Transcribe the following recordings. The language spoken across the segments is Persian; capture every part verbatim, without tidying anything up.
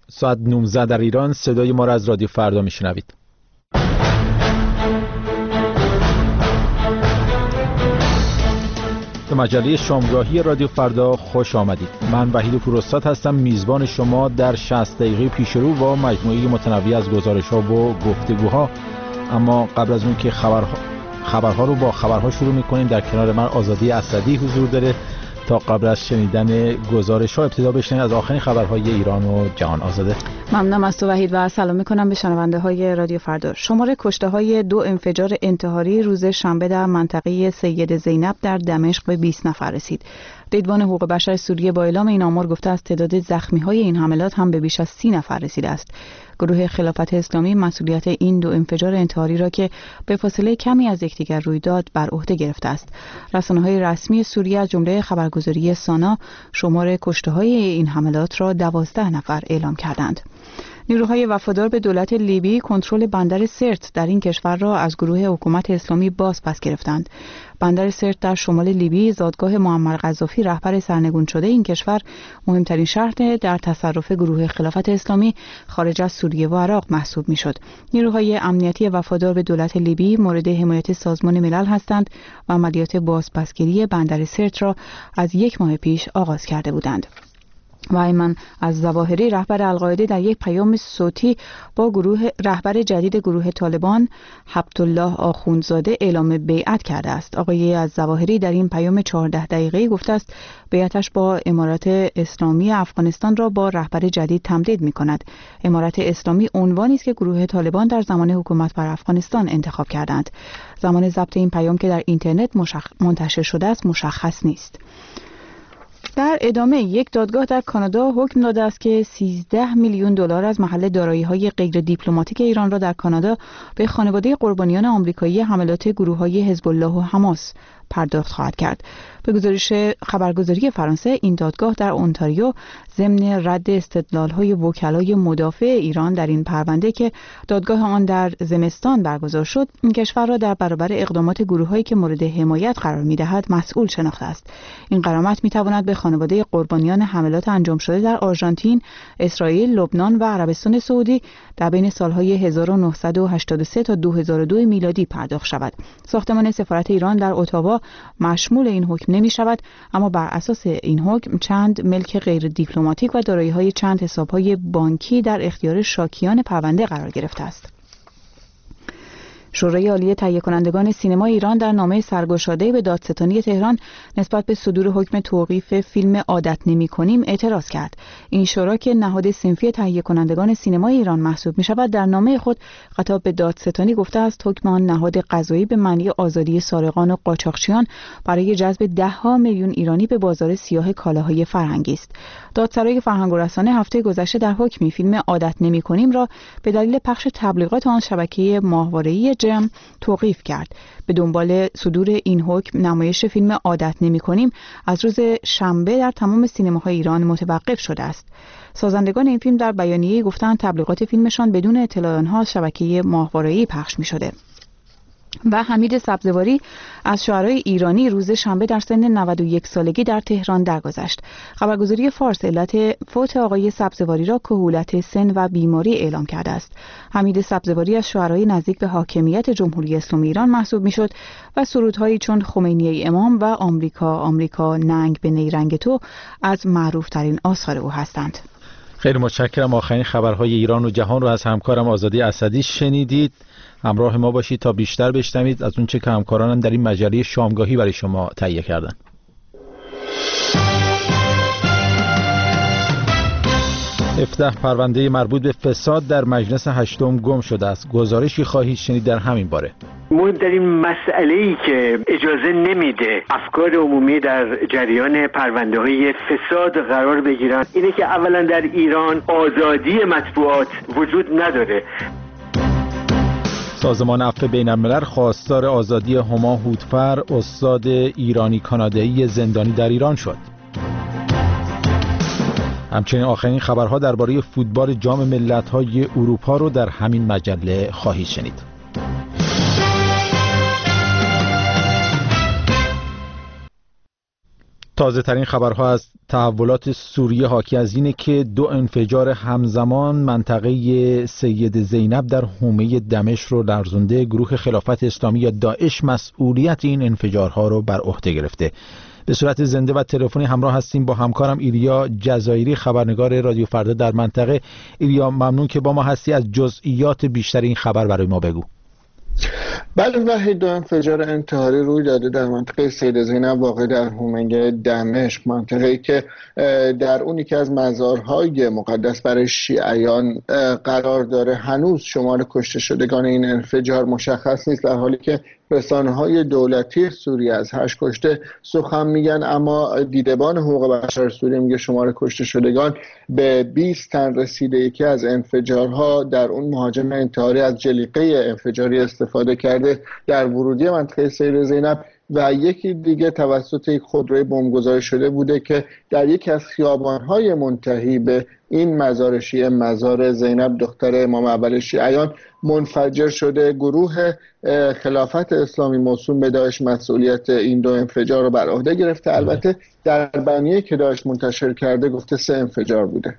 ساعت نوزده در ایران صدای ما را از رادیو فردا میشنوید. به مجله شامگاهی رادیو فردا خوش آمدید. من وحید پوراستاد هستم، میزبان شما در شصت دقیقه پیشرو با مجموعه متنوع از گزارش‌ها و گفتگوها. اما قبل از اون که خبرها خبرها رو با خبرها شروع می‌کنیم، در کنار من آزادی اسدی حضور داره تا قبل از شنیدن گزارش‌ها ابتدا بشنویم از آخرین خبرهای ایران و جهان. آزاده. ممنونم از تو وحید و سلام می‌کنم به شنونده‌های رادیو فردا. شمار کشته‌های دو انفجار انتحاری روز شنبه در منطقه سید زینب در دمشق به بیست نفر رسید. دیدبان حقوق بشر سوریه با اعلام این آمار گفته است تعداد زخمی‌های این حملات هم به بیش از سی نفر رسیده است. گروه خلافت اسلامی مسئولیت این دو انفجار انتحاری را که به فاصله کمی از یکدیگر روی داد بر عهده گرفته است. رسانه‌های رسمی سوریه از جمله خبرگزاری سانا شمار کشته‌های این حملات را دوازده نفر اعلام کردند. نیروهای وفادار به دولت لیبی کنترل بندر سرت در این کشور را از گروه حکومت اسلامی باز پس گرفتند. بندر سرت در شمال لیبی زادگاه معمر قذافی رهبر سرنگون شده این کشور مهمترین شهر در تصرف گروه خلافت اسلامی خارج از سوریه و عراق محسوب میشد. نیروهای امنیتی وفادار به دولت لیبی مورد حمایت سازمان ملل هستند و عملیات بازپسگیری بندر سرت را از یک ماه پیش آغاز کرده بودند. و ایمن از ظواهری رهبر القاعده در یک پیام صوتی با گروه رهبر جدید گروه طالبان هبتالله آخوندزاده اعلام بیعت کرده است. آقای از ظواهری در این پیام چهارده دقیقه‌ای گفته است بیعتش با امارات اسلامی افغانستان را با رهبر جدید تمدید می‌کند. امارات اسلامی عنوانی است که گروه طالبان در زمان حکومت بر افغانستان انتخاب کردند. زمان ضبط این پیام که در اینترنت مشخ... منتشر شده است مشخص نیست. در ادامه یک دادگاه در کانادا حکم داده است که سیزده میلیون دلار از محل دارایی‌های غیر دیپلماتیک ایران را در کانادا به خانواده قربانیان آمریکایی حملات گروه‌های حزب الله و حماس پرداخت خواهد کرد. به گزارش خبرگزاری فرانسه این دادگاه در اونتاریو ضمن رد استدلال‌های وکلای مدافع ایران در این پرونده که دادگاه آن در زمستان برگزار شد، این کشور را در برابر اقدامات گروه‌هایی که مورد حمایت قرار می‌دهد مسئول شناخته است. این غرامت می‌تواند به خانواده قربانیان حملات انجام شده در آرژانتین، اسرائیل، لبنان و عربستان سعودی در بین سال‌های هزار و نهصد و هشتاد و سه تا دو هزار و دو میلادی پرداخت شود. ساختمان سفارت ایران در اتاوا مشمول این حکم نمی شود، اما بر اساس این حکم چند ملک غیر دیپلماتیک و دارایی‌های چند حساب‌های بانکی در اختیار شاکیان پرونده قرار گرفته است. شورای عالی تهیه کنندگان سینما ایران در نامه سرگشاده‌ای به دادستانی تهران نسبت به صدور حکم توقیف فیلم عادت نمی‌کنیم اعتراض کرد. این شورا که نهاد صنفی تهیه کنندگان سینما ایران محسوب می‌شود در نامه خود خطاب به دادستانی گفته است حکم آن نهاد قضایی به معنی آزادی سارقان و قاچاقچیان برای جذب ده‌ها میلیون ایرانی به بازار سیاه کالاهای فرهنگی است. دادسرای فرهنگ و رسانه هفته گذشته در حکمی فیلم عادت نمی‌کنیم را به دلیل پخش تبلیغات آن شبکه ماهواره‌ای جم توقیف کرد. به دنبال صدور این حکم نمایش فیلم عادت نمی‌کنیم از روز شنبه در تمام سینماهای ایران متوقف شده است. سازندگان این فیلم در بیانیه‌ای گفتند تبلیغات فیلمشان بدون اطلاع آنها شبکه ماهواره‌ای پخش می‌شده. و حمید سبزواری از شاعرای ایرانی روز شنبه در سن نود و یک سالگی در تهران درگذشت. خبرگزاری فارس علت فوت آقای سبزواری را کهولت سن و بیماری اعلام کرده است. حمید سبزواری از شاعرای نزدیک به حاکمیت جمهوری اسلامی ایران محسوب میشد و سرودهایی چون خمینی امام و آمریکا آمریکا ننگ به نیرنگ تو از معروفترین آثار او هستند. خیلی متشکرم. آخرین خبرهای ایران و جهان رو از همکارم آزادی اسدی شنیدید. همراه ما باشید تا بیشتر بشنوید از اون چه که همکارانم در این مجله شامگاهی برای شما تهیه کردن. هفده پرونده مربوط به فساد در مجلس هشتم گم شده است. گزارشی خواهید شنید در همین باره. مهمترین مسئله‌ای که اجازه نمیده افکار عمومی در جریان پرونده‌های فساد قرار بگیرن اینه که اولا در ایران آزادی مطبوعات وجود نداره. سازمان عفو بین‌الملل خواستار آزادی هما هودفر استاد ایرانی کانادایی زندانی در ایران شد. همچنین آخرین خبرها درباره فوتبال جام ملت‌های اروپا رو در همین مجله خواهید شنید. تازه ترین خبرها از تحولات سوریه حاکی از اینه که دو انفجار همزمان منطقه سید زینب در حومه دمشق رو لرزونده. گروه خلافت اسلامی یا داعش مسئولیت این انفجارها رو بر عهده گرفته. به صورت زنده و تلفنی همراه هستیم با همکارم ایلیا جزایری، خبرنگار رادیو فردا در منطقه. ایلیا، ممنون که با ما هستی. از جزئیات بیشتر این خبر برای ما بگو. بله وحید، دو انفجار انتحاری روی داده در منطقه سید زینب واقع در حومه دمشق، منطقه‌ای که در اون یکی از مزارهای مقدس برای شیعیان قرار داره. هنوز شمار کشته شدگان این انفجار مشخص نیست، در حالی که رسانه‌های دولتی سوریه از هشت کشته سخن میگن، اما دیدبان حقوق بشر سوریه میگه شمار کشته شدگان به بیست تن رسیده. یکی از انفجارها در اون مهاجم انتحاری از جلیقه انفجاری استفاده کرده در ورودی منطقه سید زینب و یکی دیگه توسط یک خودروی بمبگذاری شده بوده که در یکی از خیابان‌های منتهی به این مزار شیعه، مزار زینب دختر امام اول شیعیان، منفجر شده. گروه خلافت اسلامی موسوم به داعش مسئولیت این دو انفجار رو بر عهده گرفته. البته در بیانیه‌ای که داعش منتشر کرده گفته سه انفجار بوده.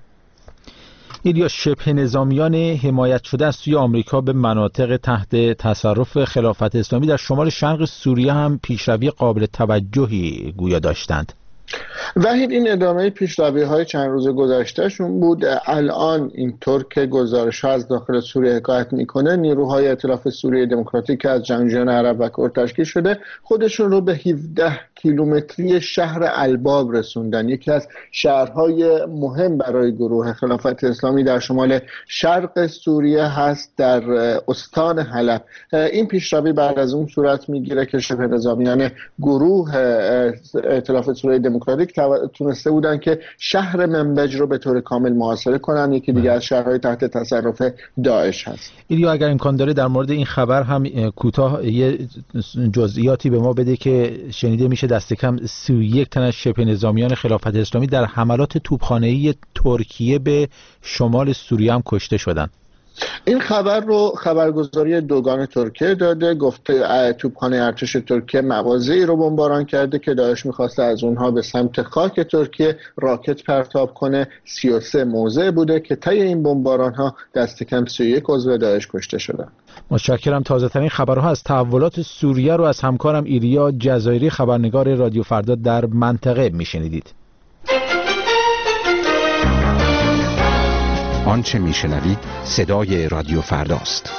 ایلیا، شبه نظامیان حمایت شده از سوی آمریکا به مناطق تحت تصرف خلافت اسلامی در شمال شرق سوریه هم پیشروی قابل توجهی گویا داشتند. وحید، این ادامه پیشروی‌های چند روز گذشتهشون بود. الان اینطور که گزارش‌ها از داخل سوریه حکایت میکنه، نیروهای ائتلاف سوریه دموکراتیک از جنگجویان عرب و کرد تشکیل شده خودشون رو به هفده کیلومتری شهر الباب رسوندن، یکی از شهرهای مهم برای گروه خلافت اسلامی در شمال شرق سوریه هست، در استان حلب. این پیشروی بعد از اون صورت میگیره که شبه نظامیان گروه ائتلاف سوریه دموکراتیک تونسته بودن که شهر منبج رو به طور کامل محاصره کنن. یکی دیگه از شهرهای تحت تصرف داعش هست. ایلیا، اگر امکان داره در مورد این خبر هم کوتاه یه جزئیاتی به ما بده که شنیده میشه دست کم سی و یک تن از شبه نظامیان خلافت اسلامی در حملات توپخانه‌ای ترکیه به شمال سوریه هم کشته شدن. این خبر رو خبرگزاری دوگان ترکیه داده، گفته توپخانه ارتش ترکیه مواضعی رو بمباران کرده که داعش می‌خواسته از اونها به سمت خاک ترکیه راکت پرتاب کنه. سی و سه موضع بوده که طی این بمباران‌ها دست کم سی و یک عضو داعش کشته شدن. متشکرم. تازه ترین خبرها از تحولات سوریه رو از همکارم ایلیا جزایری، خبرنگار رادیو فردا در منطقه میشنیدید. آنچه میشنوید صدای رادیو فرداست.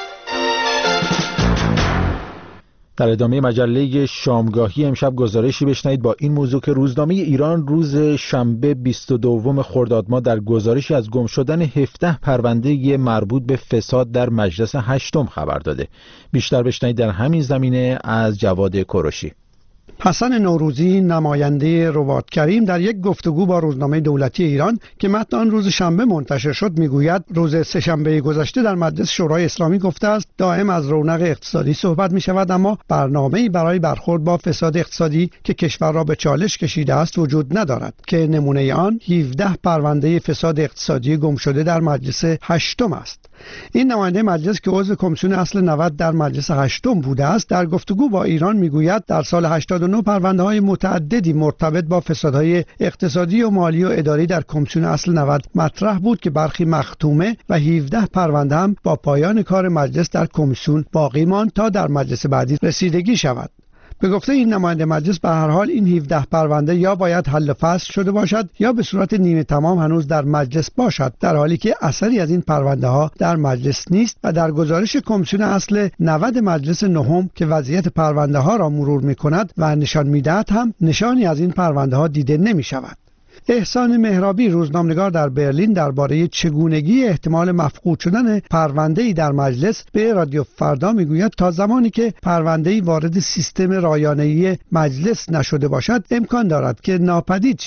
در ادامه مجله شامگاهی امشب گزارشی بشنوید با این موضوع که روزنامه ایران روز شنبه بیست و دوم خرداد ماه در گزارشی از گم شدن هفده پرونده مربوط به فساد در مجلس هشتم خبر داده. بیشتر بشنوید در همین زمینه از جواد کوروشی. حسن نوروزی، نماینده رواد کریم، در یک گفتگو با روزنامه دولتی ایران که متن آن روز شنبه منتشر شد میگوید روز سه‌شنبه گذشته در مجلس شورای اسلامی گفته است دائم از رونق اقتصادی صحبت می شود، اما برنامه‌ای برای برخورد با فساد اقتصادی که کشور را به چالش کشیده است وجود ندارد که نمونه آن هفده پرونده فساد اقتصادی گم شده در مجلس هشتم است. این نماینده مجلس که عضو کمیسیون اصل نود در مجلس هشتم بوده است در گفتگو با ایران میگوید در سال هشتاد و نه پرونده های متعددی مرتبط با فسادهای اقتصادی و مالی و اداری در کمیسیون اصل نود مطرح بود که برخی مختومه و هفده پرونده هم با پایان کار مجلس در کمیسیون باقی ماند تا در مجلس بعدی رسیدگی شود. به گفته این نماینده مجلس به هر حال این هفده پرونده یا باید حل و فصل شده باشد یا به صورت نیمه تمام هنوز در مجلس باشد، در حالی که اثری از این پرونده ها در مجلس نیست و در گزارش کمیسیون اصل نود مجلس نهم که وضعیت پرونده ها را مرور می کند و نشان می دهد هم نشانی از این پرونده ها دیده نمی شود. احسان مهرابی، روزنامه‌نگار در برلین، درباره چگونگی احتمال مفقود شدن پرونده‌ای در مجلس به رادیو فردا میگوید تا زمانی که پرونده‌ای وارد سیستم رایانه‌ای مجلس نشده باشد امکان دارد که ناپدید شود.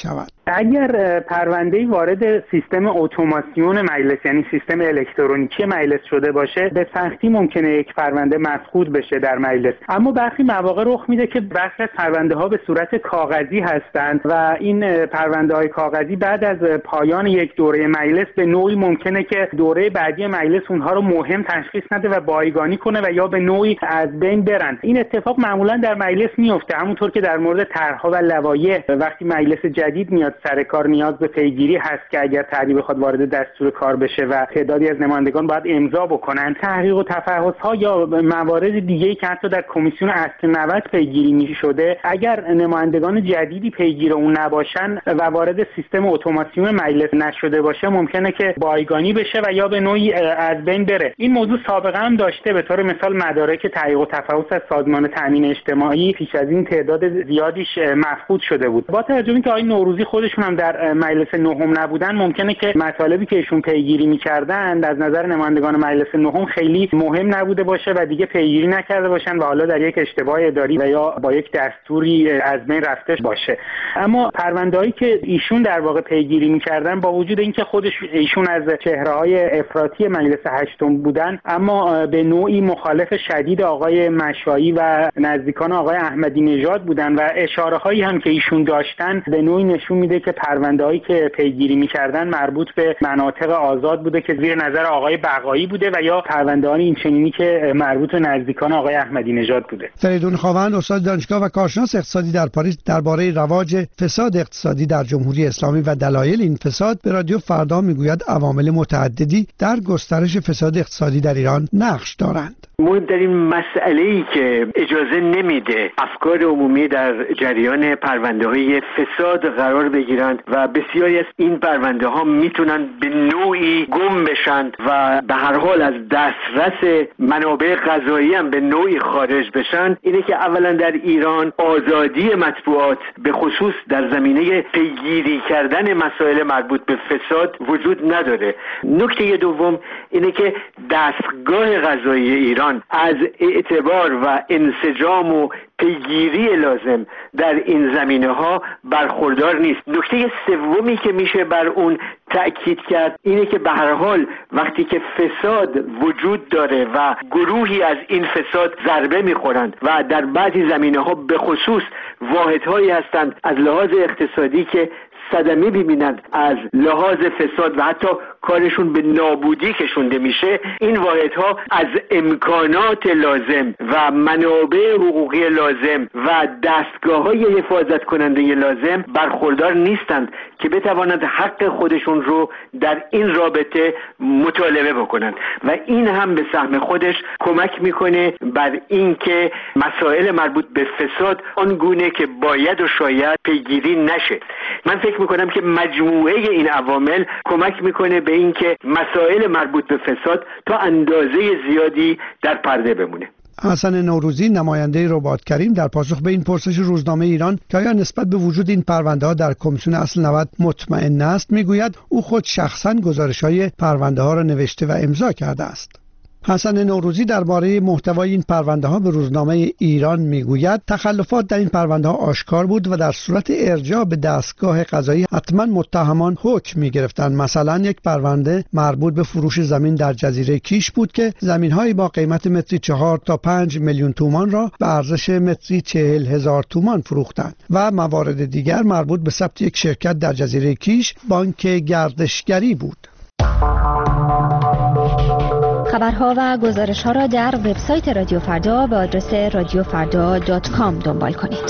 اگر پرونده‌ای وارد سیستم اتوماسیون مجلس یعنی سیستم الکترونیکی مجلس شده باشه، به سختی ممکنه یک پرونده مفقود بشه در مجلس. اما برخی مواقع رخ میده که برخی از پرونده‌ها به صورت کاغذی هستند و این پرونده‌های کاغذی بعد از پایان یک دوره مجلس به نوعی ممکنه که دوره بعدی مجلس اونها رو مهم تشخیص نده و بایگانی کنه و یا به نوعی از بین برن. این اتفاق معمولا در مجلس میفته، همونطور که در مورد طرح‌ها و لوایح وقتی مجلس جدید میاد سر کار نیاز به پیگیری هست که اگر طرحی بخواد وارد دستور کار بشه و تعدادی از نمایندگان باید امضا بکنن. تحقیق و تفحص‌ها یا موارد دیگه‌ای که حتی در کمیسیون اصل نود پیگیری می‌شده، اگر نمایندگان جدیدی پیگیر اون نباشن و وارد سیستم اتوماسیون مجلس نشده باشه، ممکنه که بایگانی بشه و یا به نوعی از بین بره. این موضوع سابقه هم داشته. به طور مثال مدارک تحقیق و تفحص از سازمان تامین اجتماعی پیش از این تعداد زیادیش مفقود شده بود. با توجه به اینکه آقای نوروزی خودشون هم در مجلس نهم نبودن، ممکنه که مطالبی که ایشون پیگیری می‌کردن از نظر نمایندگان مجلس نهم خیلی مهم نبوده باشه و دیگه پیگیری نکرده باشن و حالا در یک اشتباه اداری و یا با یک دستوری از بین رفته باشه. اما پرونده‌هایی که ایشون در واقع پیگیری می‌کردن، با وجود اینکه خودش ایشون از چهره‌های افراطی مجلس هشتم بودن، اما به نوعی مخالف شدید آقای مشایی و نزدیکان آقای احمدی نژاد بودن و اشاره‌هایی هم که ایشون داشتن به نوعی نشون میده که پرونده‌هایی که پیگیری می‌کردن مربوط به مناطق آزاد بوده که زیر نظر آقای بقایی بوده و یا پرونده‌های این چنینی که مربوط به نزدیکان آقای احمدی نژاد بوده. فریدون خواوند، استاد دانشگاه و کارشناس اقتصادی در پاریس، درباره رواج فساد اقتصادی در جمهوری اسلامی و دلایل این فساد به رادیو فردا میگوید عوامل متعددی در گسترش فساد اقتصادی در ایران نقش دارند. مهمترین مسئله‌ای که اجازه نمیده افکار عمومی در جریان پرونده‌های فساد قرار بگیرند و بسیاری از این پرونده‌ها میتونن به نوعی گم بشن و به هر حال از دسترس منابع قضایی هم به نوعی خارج بشن، اینه که اولا در ایران آزادی مطبوعات به خصوص در زمینه پیگیری کردن مسائل مربوط به فساد وجود نداره. نکته دوم اینه که دستگاه قضایی ایران از اعتبار و انسجام و پیگیری لازم در این زمینه ها برخوردار نیست. نکته سومی که میشه بر اون تأکید کرد اینه که به هر حال وقتی که فساد وجود داره و گروهی از این فساد ضربه میخورند و در بعضی زمینه ها به خصوص واحدهایی هستند از لحاظ اقتصادی که صدمه ببینند از لحاظ فساد و حتی کارشون به نابودی کشونده میشه، این واحدها از امکانات لازم و منابع حقوقی لازم و دستگاه‌های حفاظت کننده لازم برخوردار نیستند که بتوانند حق خودشون رو در این رابطه مطالبه بکنند و این هم به سهم خودش کمک میکنه بر اینکه مسائل مربوط به فساد آنگونه که باید و شاید پیگیری نشه. من فکر میکنم که مجموعه این عوامل کمک میکنه به اینکه مسائل مربوط به فساد تا اندازه زیادی در پرده بمونه. حسن نوروزی، نماینده رباط کریم، در پاسخ به این پرسش روزنامه ایران که آیا نسبت به وجود این پرونده‌ها در کمیسیون اصل نود مطمئن است، میگوید او خود شخصاً گزارش‌های پرونده‌ها را نوشته و امضا کرده است. حسن نوروزی درباره محتوای این پرونده ها به روزنامه ایران میگوید تخلفات در این پرونده ها آشکار بود و در صورت ارجاع به دستگاه قضایی حتما متهمان حکم میگرفتند. مثلا یک پرونده مربوط به فروش زمین در جزیره کیش بود که زمین هایی با قیمت متری چهار تا پنج میلیون تومان را به ارزش متری چهل هزار تومان فروختند و موارد دیگر مربوط به ثبت یک شرکت در جزیره کیش بانک گردشگری بود. خبرها و گزارش‌ها را در وبسایت رادیو فردا به آدرس رادیو فردا دات کام دنبال کنید.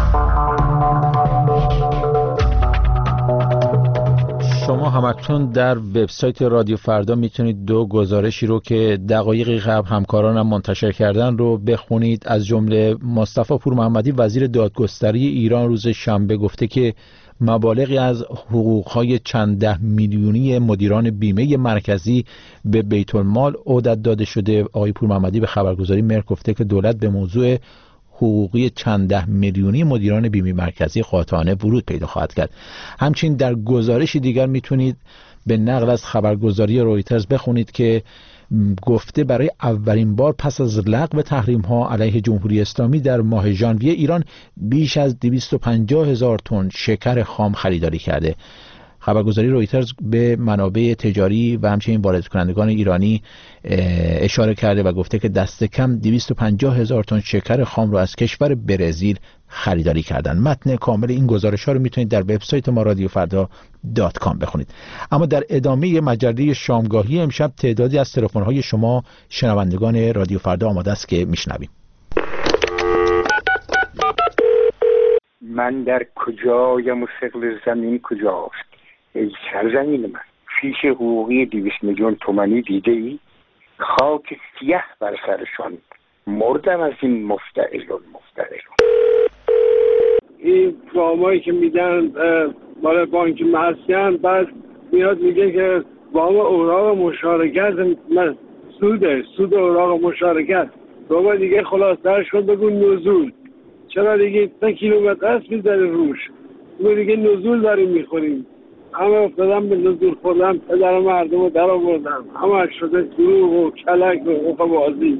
شما همکنون در وبسایت رادیو فردا میتونید دو گزارشی رو که دقایقی قبل همکارانم منتشر کردن رو بخونید. از جمله مصطفی پور محمدی، وزیر دادگستری ایران، روز شنبه گفته که مبالغی از حقوق‌های چند ده میلیونی مدیران بیمه مرکزی به بیت المال عهدت داده شده. آقای پور محمدی به خبرگزاری مهر گفته که دولت به موضوع حقوقی چند ده میلیونی مدیران بیمه مرکزی قاطعانه ورود پیدا خواهد کرد. همچنین در گزارش دیگر میتونید به نقل از خبرگزاری رویترز بخونید که گفته برای اولین بار پس از لغو تحریم ها علیه جمهوری اسلامی در ماه ژانویه ایران بیش از دویست و پنجاه هزار تن شکر خام خریداری کرده. خبرگزاری رویترز به منابع تجاری و همچنین وارد کنندگان ایرانی اشاره کرده و گفته که دست کم دویست و پنجاه هزار تن شکر خام را از کشور برزیل خریداری کردن. متن کامل این گزارش ها رو میتونید در وبسایت ما رادیو فردا دات کام بخونید. اما در ادامه مجله شامگاهی امشب تعدادی از تلفن های شما شنوندگان رادیو فردا آماده است که میشنویم. من در کجایم و ثقل زمین کجاست؟ ای سرزمین من، فیش حقوقی دویست میلیون تومانی دیده ای؟ خاک سیاه بر سرشان، مردم از این مفتعلون مفتعلون. این وامایی که میدن مال بانک مرسیان، بعد میاد میگه که وام اوراق مشارکت من سوده سود اوراق مشارکت. بابا دیگه خلاصترش کن بگو نزول. چرا دیگه سه کیلومتر است میذاره روش؟ ما دیگه نزول داریم میخوریم. همه افتادم به نزول خوردم، پدر مردم رو در آوردم، همه شده دروغ و کلک و حقوق بازی.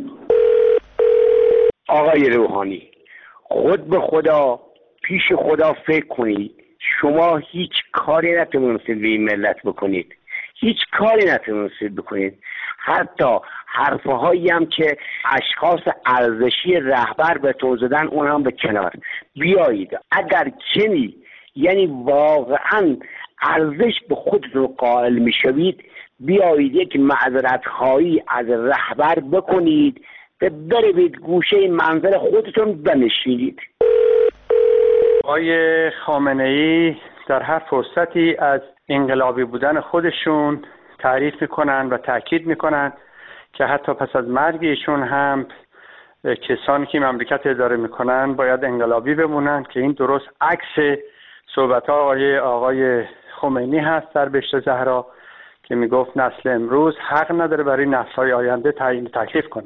آقای روحانی، خود به خدا پیش خدا فکر کنید. شما هیچ کاری نتونستید به این ملت بکنید، هیچ کاری نتونستید بکنید. حتی حرفهایی هم که اشخاص ارزشی رهبر به تو زدن اون هم به کنار بیایید. اگر کنی یعنی واقعا ارزش به خودتون قائل میشوید، بیایید یک معذرت خواهی از رهبر بکنید، به بروید گوشه منظر خودتون بنشینید. آقای خامنه‌ای در هر فرصتی از انقلابی بودن خودشون تعریف میکنن و تاکید میکنن که حتی پس از مرگ ایشون هم کسانی که مملکت اداره میکنن باید انقلابی بمونن، که این درست عکس صحبت‌ها آقای آقای خمینی هست در بهشت زهرا که میگفت نسل امروز حق نداره برای نسل‌های آینده تعیین تکلیف کنه.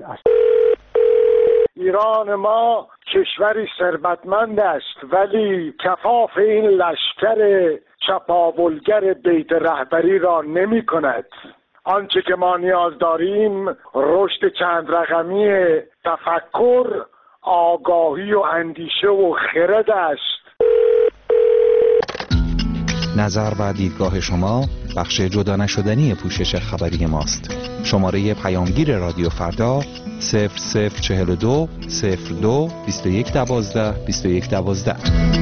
ایران ما کشوری ثروتمند است، ولی کفاف این لشکر چپاولگر بیت رهبری را نمی کند. آنچه که ما نیاز داریم رشد چند رقمی تفکر، آگاهی و اندیشه و خرد است. نظر و دیدگاه شما بخش جدا نشدنی پوشش خبری ماست. شماره پیامگیر رادیو فردا صفر صفر چهل و دو صفر دو بیست و یک دوازده بیست و یک دوازده.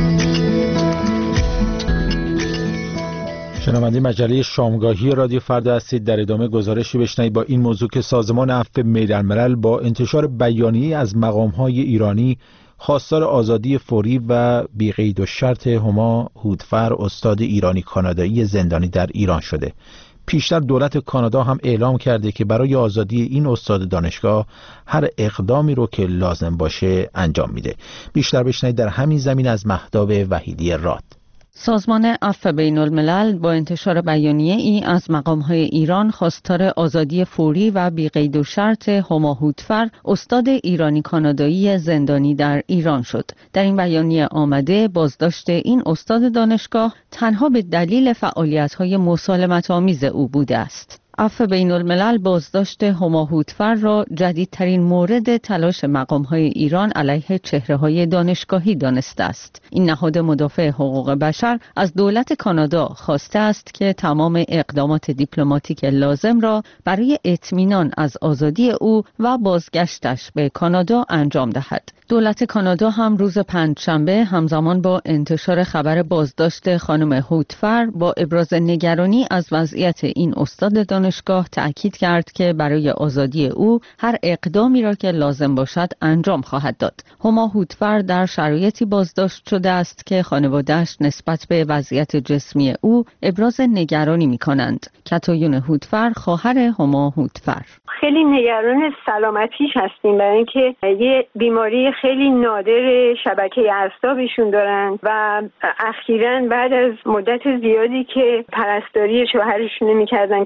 شنونده مجله شامگاهی رادیو فردا هستید. در ادامه گزارشی بشنوید با این موضوع که سازمان عفو بین‌الملل با انتشار بیانیه‌ای از مقام‌های ایرانی خواستار آزادی فوری و بی‌قید و شرط هما هودفر، استاد ایرانی کانادایی زندانی در ایران شده. پیشتر دولت کانادا هم اعلام کرده که برای آزادی این استاد دانشگاه هر اقدامی رو که لازم باشه انجام میده. بیشتر بشنوید در همین زمین از مهتاب وحیدی راد. سازمان عفو بین الملل با انتشار بیانیه ای از مقام‌های ایران خواستار آزادی فوری و بی‌قید و شرط هما هودفر، استاد ایرانی کانادایی زندانی در ایران شد. در این بیانیه آمده بازداشت این استاد دانشگاه تنها به دلیل فعالیت‌های مسالمت‌آمیز او بوده است. عفو بین الملل بازداشت هما هودفر را جدیدترین مورد تلاش مقام‌های ایران علیه چهره‌های دانشگاهی دانسته است. این نهاد مدافع حقوق بشر از دولت کانادا خواسته است که تمام اقدامات دیپلماتیک لازم را برای اطمینان از آزادی او و بازگشتش به کانادا انجام دهد. دولت کانادا هم روز پنجشنبه همزمان با انتشار خبر بازداشت خانم هودفر با ابراز نگرانی از وضعیت این استاد دانشگاه تأکید کرد که برای آزادی او هر اقدامی را که لازم باشد انجام خواهد داد. هما هودفر در شرایطی بازداشت شده است که خانواده‌اش نسبت به وضعیت جسمی او ابراز نگرانی می‌کنند. کاتایون هودفر خواهر هما هودفر: خیلی نگران سلامتیش هستیم، برای اینکه یه بیماری خیلی نادر شبکه اعصابشون دارن و اخیراً بعد از مدت زیادی که پرستاری شوهرشون می‌کردن که پارسال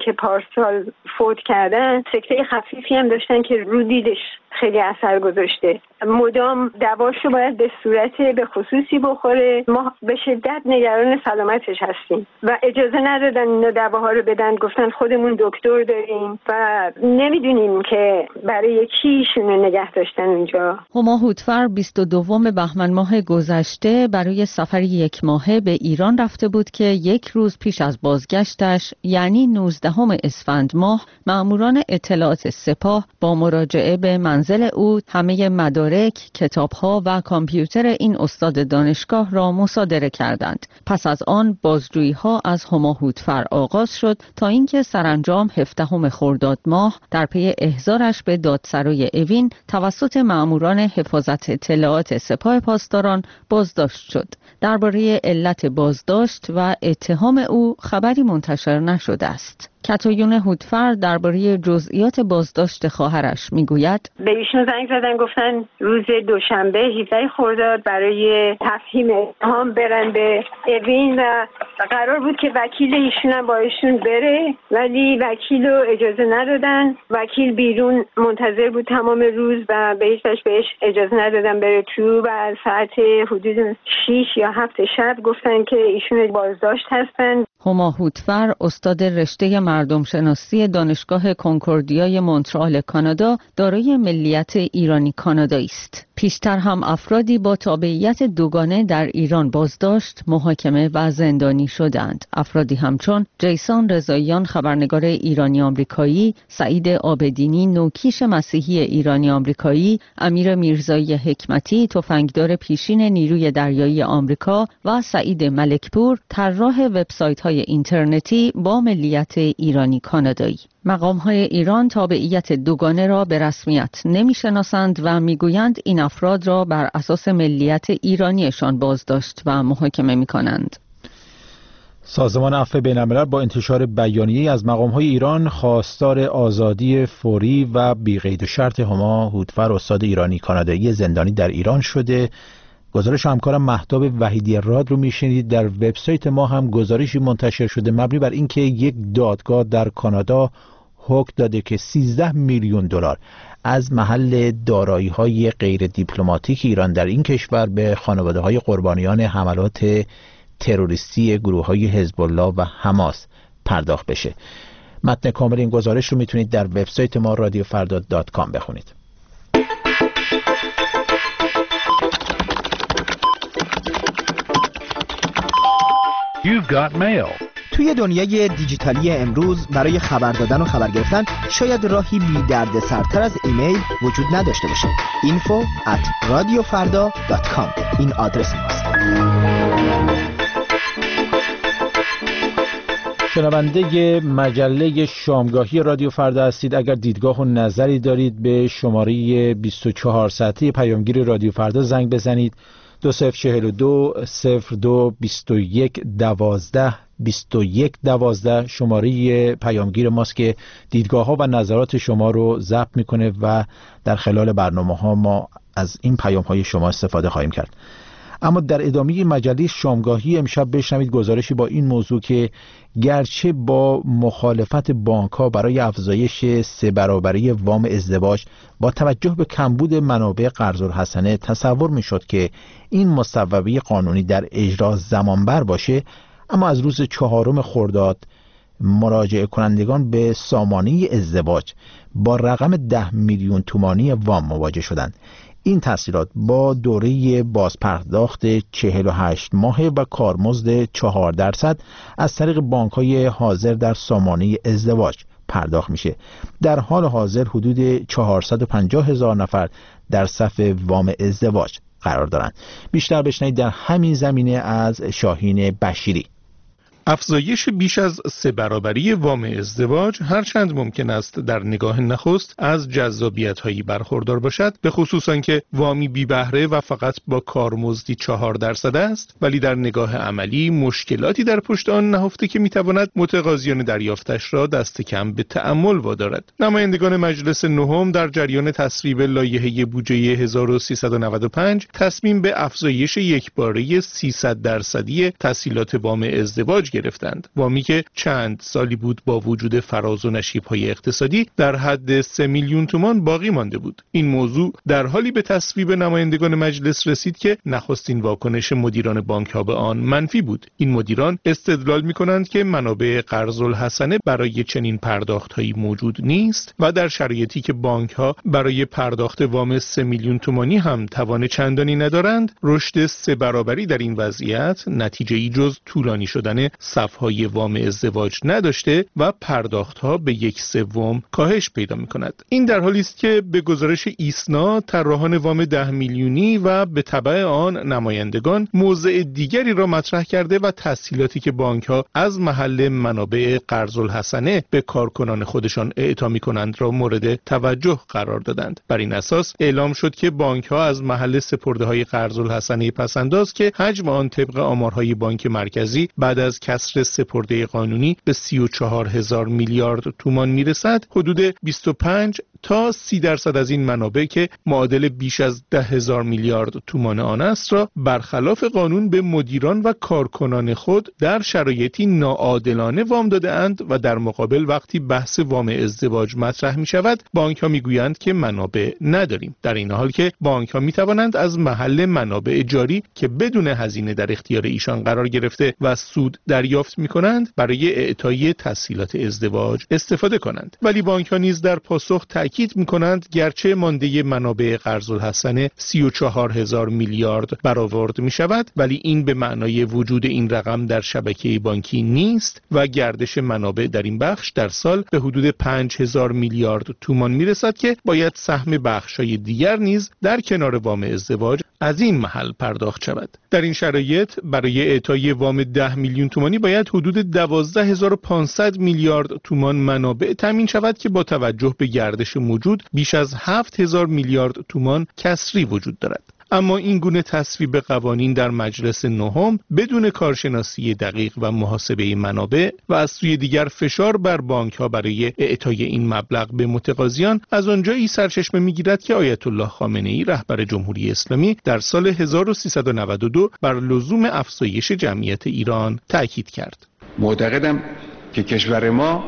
سال فوت کردن، سکته خفیفی هم داشتن که رو دیدش خیلی اثر گذاشته. مدام دواشو باید به صورت به خصوصی بخوره. ما به شدت نگران سلامتش هستیم و اجازه ندادن اینا دواها رو بدن. گفتن خودمون دکتر داریم و نمیدونیم که برای کی ایشونو نگه داشتن اونجا. هما هوتفر بیست و دوم بهمن ماه گذشته برای سفری یک ماهه به ایران رفته بود که یک روز پیش از بازگشتش یعنی نوزدهم اسفند ماه مأموران اطلاعات سپاه با مراجعه به منزل او همه مدارک، کتاب‌ها و کامپیوتر این استاد دانشگاه را مصادره کردند. پس از آن بازجویی‌ها از هما هوتفر آغاز شد تا اینکه سرانجام هفدهم خرداد ماه در پی احضارش به دادسرای اوین توسط مأموران حفاظت اطلاعات سپاه پاسداران بازداشت شد. درباره علت بازداشت و اتهام او خبری منتشر نشده است. کاتویون هوتفر درباره جزئیات بازداشت خواهرش میگوید: به ایشون زنگ زدن گفتن روز دوشنبه هفدهم خرداد برای تفهیم اتهام برن به اوین و قرار بود که وکیل ایشون هم با ایشون بره، ولی وکیل رو اجازه ندادن. وکیل بیرون منتظر بود تمام روز و به هیچ وجه بهش اجازه ندادن بره تو و ساعت حدود شش یا هفت شب گفتن که ایشون بازداشت هستن. هما هوتفر استاد رشته مردم شناسی دانشگاه کنکوردیای مونترال کانادا دارای ملیت ایرانی کانادایی است. پیشتر هم افرادی با تابعیت دوگانه در ایران بازداشت، محاکمه و زندانی شدند. افرادی همچون جیسان رضاییان خبرنگار ایرانی آمریکایی، سعید عابدینی نوکیش مسیحی ایرانی آمریکایی، امیر میرزایی حکمتی تفنگدار پیشین نیروی دریایی آمریکا و سعید ملکپور طراح وبسایت‌های اینترنتی با ملیت ایرانی کانادایی. مقام‌های ایران تابعیت دوگانه را به رسمیت نمی‌شناسند و می‌گویند این افراد را بر اساس ملیت ایرانیشان بازداشت و محاکمه می‌کنند. سازمان عفو بین‌الملل با انتشار بیانیه‌ای از مقام‌های ایران خواستار آزادی فوری و بی‌قید و شرط هما هوتفر استاد ایرانی کانادایی زندانی در ایران شده. گزارش همکارم مهتاب وحیدی راد رو میشنید. در وبسایت ما هم گزارشی منتشر شده مبنی بر اینکه یک دادگاه در کانادا حکم داده که سیزده میلیون دلار از محل دارایی‌های غیر دیپلماتیک ایران در این کشور به خانواده‌های قربانیان حملات تروریستی گروه‌های حزب الله و حماس پرداخت بشه. متن کامل این گزارش رو میتونید در وبسایت ما رادیو فردا دات کام بخونید. You've got mail. توی دنیای دیجیتالی امروز برای خبر دادن و خبر گرفتن شاید راهی بی درد سرتر از ایمیل وجود نداشته باشه. info at radiofarda dot com این آدرس ماست. شنونده مجله شامگاهی رادیو فردا هستید. اگر دیدگاه و نظری دارید به شماره بیست و چهار ساعته پیامگیر رادیو فردا زنگ بزنید. دو صفر چهل و دو صفر دو بیست و یک دوازده بیست و یک دوازده شماره پیامگیر ماست که دیدگاه ها و نظرات شما رو ضبط میکنه و در خلال برنامه ها ما از این پیام های شما استفاده خواهیم کرد. اما در ادامه مجله شامگاهی امشب بشنوید گزارشی با این موضوع که گرچه با مخالفت بانک ها برای افزایش سه برابری وام ازدواج با توجه به کمبود منابع قرض الحسنه تصور می شد که این مصوبه قانونی در اجرا زمانبر باشه، اما از روز چهارم خرداد مراجعه کنندگان به سامانه ازدواج با رقم ده میلیون تومانی وام مواجه شدند. این تسهیلات با دوره بازپرداخت چهل و هشت ماهه و کارمزد چهار درصد از طریق بانک‌های حاضر در سامانه ازدواج پرداخت میشه. در حال حاضر حدود چهارصد و پنجاه هزار نفر در صف وام ازدواج قرار دارند. بیشتر بشنوید در همین زمینه از شاهین بشیری. افزایش بیش از سه برابری وام ازدواج هرچند ممکن است در نگاه نخست از جذابیت‌هایی برخوردار باشد، به خصوص آنکه وامی بی بهره و فقط با کارمزدی چهار درصد است، ولی در نگاه عملی مشکلاتی در پشت آن نهفته که میتواند متقاضیان دریافتش را دست کم به تأمل وادارد. نمایندگان مجلس نهم در جریان تصویب لایحه بودجه هزار و سیصد و نود و پنج تصمیم به افزایش یکباره سیصد درصدی تسهیلات وام ازدواج گرفتند. وامی که چند سالی بود با وجود فراز و نشیب‌های اقتصادی در حد سه میلیون تومان باقی مانده بود. این موضوع در حالی به تصویب نمایندگان مجلس رسید که نخستین واکنش مدیران بانک‌ها به آن منفی بود. این مدیران استدلال می‌کنند که منابع قرض الحسنه برای چنین پرداخت‌هایی موجود نیست و در شرایطی که بانک‌ها برای پرداخت وام سه میلیون تومانی هم توان چندانی ندارند، رشد سه برابری در این وضعیت نتیجه‌ای جز طولانی شدن صف‌های وام ازدواج نداشته و پرداخت‌ها به یک سوم کاهش پیدا می‌کند. این در حالی است که به گزارش ایسنا طراحان وام ده میلیونی و به تبع آن نمایندگان موضع دیگری را مطرح کرده و تسهیلاتی که بانک‌ها از محل منابع قرض الحسنه به کارکنان خودشان اعطا می‌کنند را مورد توجه قرار دادند. بر این اساس اعلام شد که بانک‌ها از محل سپرده‌های قرض الحسنه پس‌انداز که حجم آن طبق آمارهای بانک مرکزی بعد از کسر سپرده قانونی به سی و چهار هزار میلیارد تومان میرسد، حدود بیست و پنج تا سی درصد از این منابع که معادل بیش از ده هزار میلیارد تومان آن است را برخلاف قانون به مدیران و کارکنان خود در شرایطی ناعادلانه وام داده اند و در مقابل وقتی بحث وام ازدواج مطرح می شود بانک ها می گویند که منابع نداریم، در این حال که بانک ها می توانند از محل منابع جاری که بدون هزینه در اختیار ایشان قرار گرفته و سود دریافت می کنند برای اعطای تسهیلات ازدواج استفاده کنند. ولی بانک ها نیز در پاسخ تأکید می‌کنند گرچه مانده منابع قرض الحسنه سی و چهار هزار میلیارد برآورد می‌شود، ولی این به معنای وجود این رقم در شبکه بانکی نیست و گردش منابع در این بخش در سال به حدود پنج هزار میلیارد تومان میرسد که باید سهم بخش‌های دیگر نیز در کنار وام ازدواج از این محل پرداخت شود. در این شرایط برای اعطای وام ده میلیون تومانی باید حدود دوازده هزار و پانصد میلیارد تومان منابع تامین شود که با توجه به گردش موجود بیش از هفت هزار میلیارد تومان کسری وجود دارد. اما این گونه تصویب قوانین در مجلس نهم بدون کارشناسی دقیق و محاسبه منابع و از سوی دیگر فشار بر بانک ها برای اعطای این مبلغ به متقاضیان از آنجایی سرچشمه میگیرد که آیت الله خامنه ای رهبر جمهوری اسلامی در سال هزار و سیصد و نود و دو بر لزوم افزایش جمعیت ایران تاکید کرد. معتقدم که کشور ما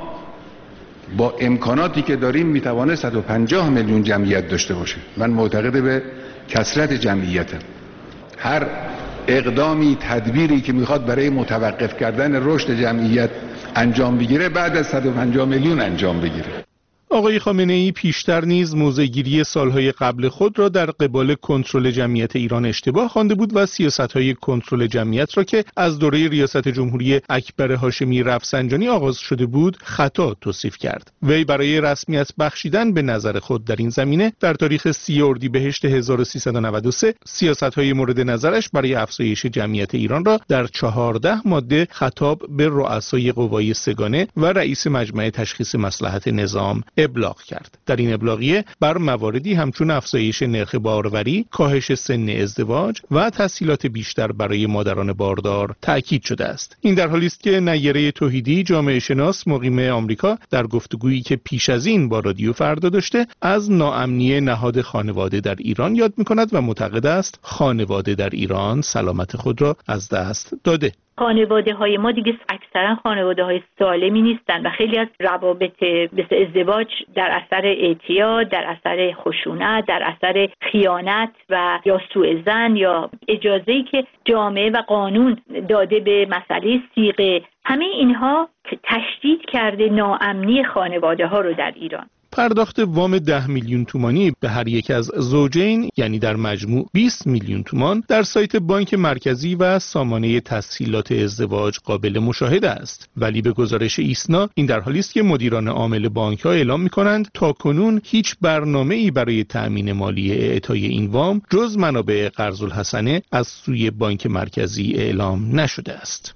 با امکاناتی که داریم میتوانه صد و پنجاه میلیون جمعیت داشته باشه. من معتقد به کثرت جمعیتم. هر اقدامی تدبیری که میخواد برای متوقف کردن رشد جمعیت انجام بگیره بعد از صد و پنجاه میلیون انجام بگیره. آقای خامنه ای پیشتر نیز موضع‌گیری سالهای قبل خود را در قبال کنترل جمعیت ایران اشتباه خوانده بود و سیاست‌های کنترل جمعیت را که از دوره ریاست جمهوری اکبر هاشمی رفسنجانی آغاز شده بود خطا توصیف کرد. وی برای رسمیت بخشیدن به نظر خود در این زمینه در تاریخ سی اردیبهشت هزار و سیصد و نود و سه سیاست‌های مورد نظرش برای افزایش جمعیت ایران را در چهارده ماده خطاب به رؤسای قوای سگانه و رئیس مجمع تشخیص مصلحت نظام ابلاغ کرد. در این ابلاغیه بر مواردی همچون افزایش نرخ باروری، کاهش سن ازدواج و تسهیلات بیشتر برای مادران باردار تاکید شده است. این در حالی است که نیره توحیدی جامعه شناس مقیم آمریکا در گفتگویی که پیش از این با رادیو فردا داشته از ناامنی نهاد خانواده در ایران یاد می‌کند و معتقد است خانواده در ایران سلامت خود را از دست داده. خانواده های ما دیگه اکثرا خانواده های سالمی نیستن و خیلی از روابط مثل ازدواج در اثر اعتیاد، در اثر خشونت، در اثر خیانت و یا سوء ظن یا اجازه‌ای که جامعه و قانون داده به مسئله صیغه، همه اینها تشدید کرده ناامنی خانواده ها رو در ایران. پرداخت وام ده میلیون تومانی به هر یک از زوجین یعنی در مجموع بیست میلیون تومان در سایت بانک مرکزی و سامانه تسهیلات ازدواج قابل مشاهده است. ولی به گزارش ایسنا این در حالی است که مدیران عامل بانک ها اعلام می کنند تا کنون هیچ برنامه‌ای برای تأمین مالی اعطای این وام جز منابع قرض الحسنه از سوی بانک مرکزی اعلام نشده است.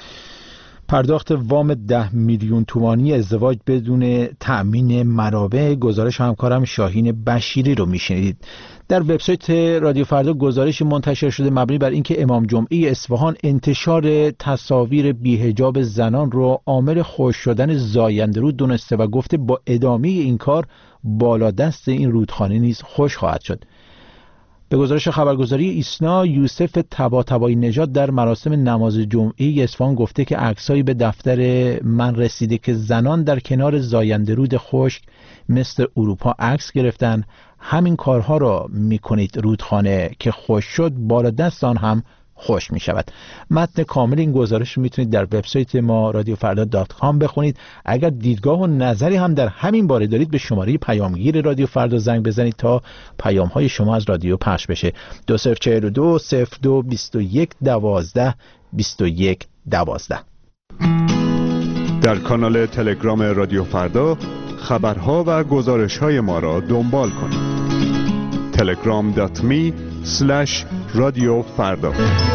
پرداخت وام ده میلیون تومانی ازدواج بدون تأمین منابع، گزارش همکارم شاهین بشیری رو میشنیدید. در وبسایت رادیو فردا گزارش منتشر شده مبنی بر اینکه امام جمعه اصفهان انتشار تصاویر بی‌حجاب زنان رو عامل خشک شدن زاینده‌رود دونسته و گفته با ادامه این کار بالادست این رودخانه نیز خشک خواهد شد. به گزارش خبرگزاری ایسنا، یوسف طباطبایی نژاد در مراسم نماز جمعه اصفهان گفته که عکسایی به دفتر من رسیده که زنان در کنار زاینده رود خشک مثل اروپا عکس گرفتن. همین کارها را میکنید رودخانه که خشک شد بالا دست آن هم خشک می شود. متن کامل این گزارش رو میتونید در وبسایت ما رادیو فردا دات کام بخونید. اگر دیدگاه و نظری هم در همین باره دارید به شماره پیامگیر رادیو فردا زنگ بزنید تا پیام های شما از رادیو پخش بشه. دو صفر چهل و دو صفر دو بیست و یک دوازده بیست و یک دوازده. در کانال تلگرام رادیو فردا خبرها و گزارش های ما را دنبال کنید. تلگرام دات می سلش رادیو فردا.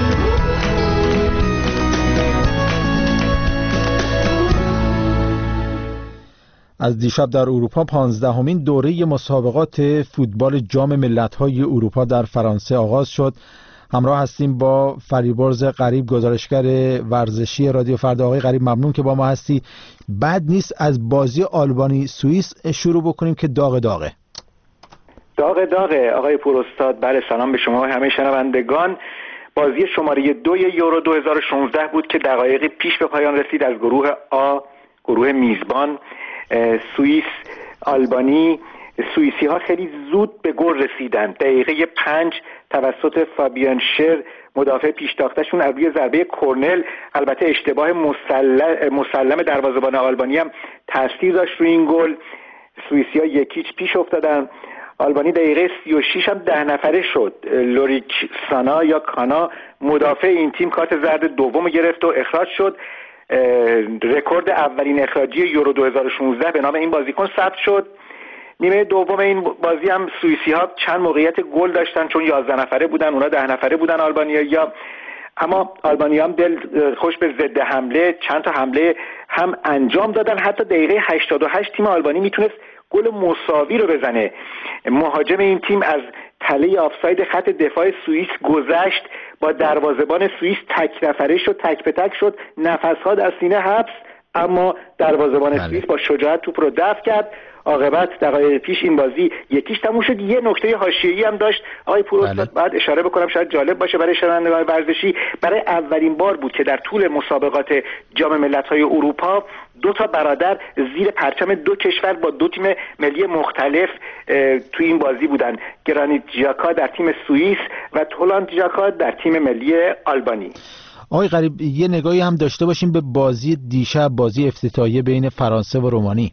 از دیشب در اروپا پانزدهمین دوره مسابقات فوتبال جام ملت‌های اروپا در فرانسه آغاز شد. همراه هستیم با فریبرز غریب، گزارشگر ورزشی رادیو فردا. آقای غریب ممنون که با ما هستی. بد نیست از بازی آلبانی سوئیس شروع بکنیم که داغ داغه. داغ داغه آقای پوراستاد. بله، سلام به شما و همه شنوندگان. بازی شماره دو یورو دو هزار و شانزده بود که دقایقی پیش به پایان رسید. از گروه آ، گروه میزبان سوئیس آلبانی، سوئیسی ها خیلی زود به گل رسیدند. دقیقه پنج توسط فابیان شر مدافع پیشتاختشون از روی ضربه کرنل، البته اشتباه مسلم, مسلم دروازه‌بان آلبانی هم تاثیر داشت روی این گل. سوئیسی ها یکیچ پیش افتادن. آلبانی دقیقه سی و شش هم ده نفره شد. لوریک سانا یا کانا مدافع این تیم کارت زرد دوم گرفت و اخراج شد. رکورد اولین اخراجی یورو دو هزار و شانزده به نام این بازیکن ثبت شد. نیمه دوم این بازی هم سوئیسی ها چند موقعیت گل داشتن، چون یازده نفره بودن، اونا ده نفره بودن آلبانیایی‌ها. اما آلبانی‌ها هم دل خوش به ضد حمله چند تا حمله هم انجام دادن. حتی دقیقه هشتاد و هشت تیم آلبانی میتونست گل مساوی رو بزنه. مهاجم این تیم از تله آفساید خط دفاع سوئیس گذشت، با دروازه‌بان سوئیس تک نفره شد، تک به تک شد، نفس‌ها در سینه حبس، اما دروازه‌بان سوئیس با شجاعت توپ رو دفع کرد. عاقبت دقایق پیش این بازی یکیش تموم شد. یه نکته حاشیه‌ای هم داشت آقای پوراستاد، بعد اشاره بکنم شاید جالب باشه برای شنوندگان ورزشی. برای اولین بار بود که در طول مسابقات جام ملت‌های اروپا دو تا برادر زیر پرچم دو کشور با دو تیم ملی مختلف توی این بازی بودن. گرانیت ژاکا در تیم سوئیس و تولاند ژاکا در تیم ملی آلبانی. آقای غریب، یه نگاهی هم داشته باشیم به بازی دیشب، بازی افتتاحیه بین فرانسه و رومانی.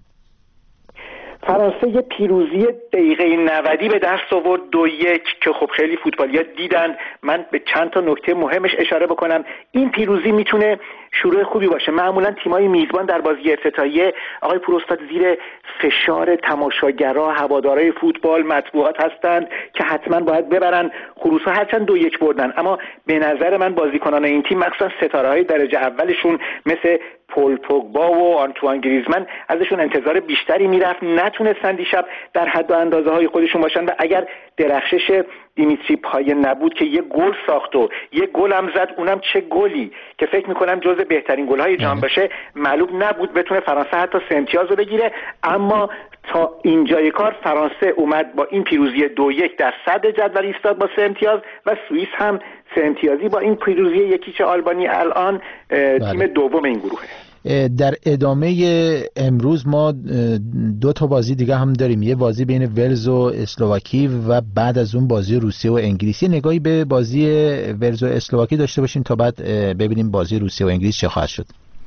فرانسه یه پیروزی دقیقه نودی به دست آورد، دو یک، که خب خیلی فوتبالی‌ها دیدن. من به چند تا نکته مهمش اشاره بکنم. این پیروزی میتونه شروع خوبی باشه. معمولا تیمای میزبان در بازی افتتاحیه آقای پوراستاد زیر فشار تماشاگرها، هوادارهای فوتبال، مطبوعات هستند که حتما باید ببرن. خروس‌ها هرچند دو یک بردن، اما به نظر من بازیکنان این تیم مخصوصا ستاره‌های درجه اولشون مثل پول پوگبا و آنتوان گریزمن ازشون انتظار بیشتری میرفت. نتونستن دیشب در حد و اندازه های خودشون باشن و اگر درخشش دیمیتری پایه نبود که یه گل ساخت و یه گل هم زد، اونم چه گلی که فکر میکنم جز بهترین گل های جام باشه، معلوم نبود بتونه فرانسه حتی سه امتیاز رو بگیره. اما تا اینجای کار فرانسه اومد با این پیروزی دو یک در صدر جدول ایستاد با سه امتیاز و سوئیس هم سه امتیازی با این پیروزی یکیچ آلبانی الان تیم دوم این گروهه. در ادامه امروز ما دو تا بازی دیگه هم داریم، یه بازی بین ولز و اسلواکی و بعد از اون بازی روسیه و انگلیس. یه نگاهی به بازی ولز و اسلواکی داشته باشیم تا بعد ببینیم بازی روسیه و انگلیس چه خواهد شد.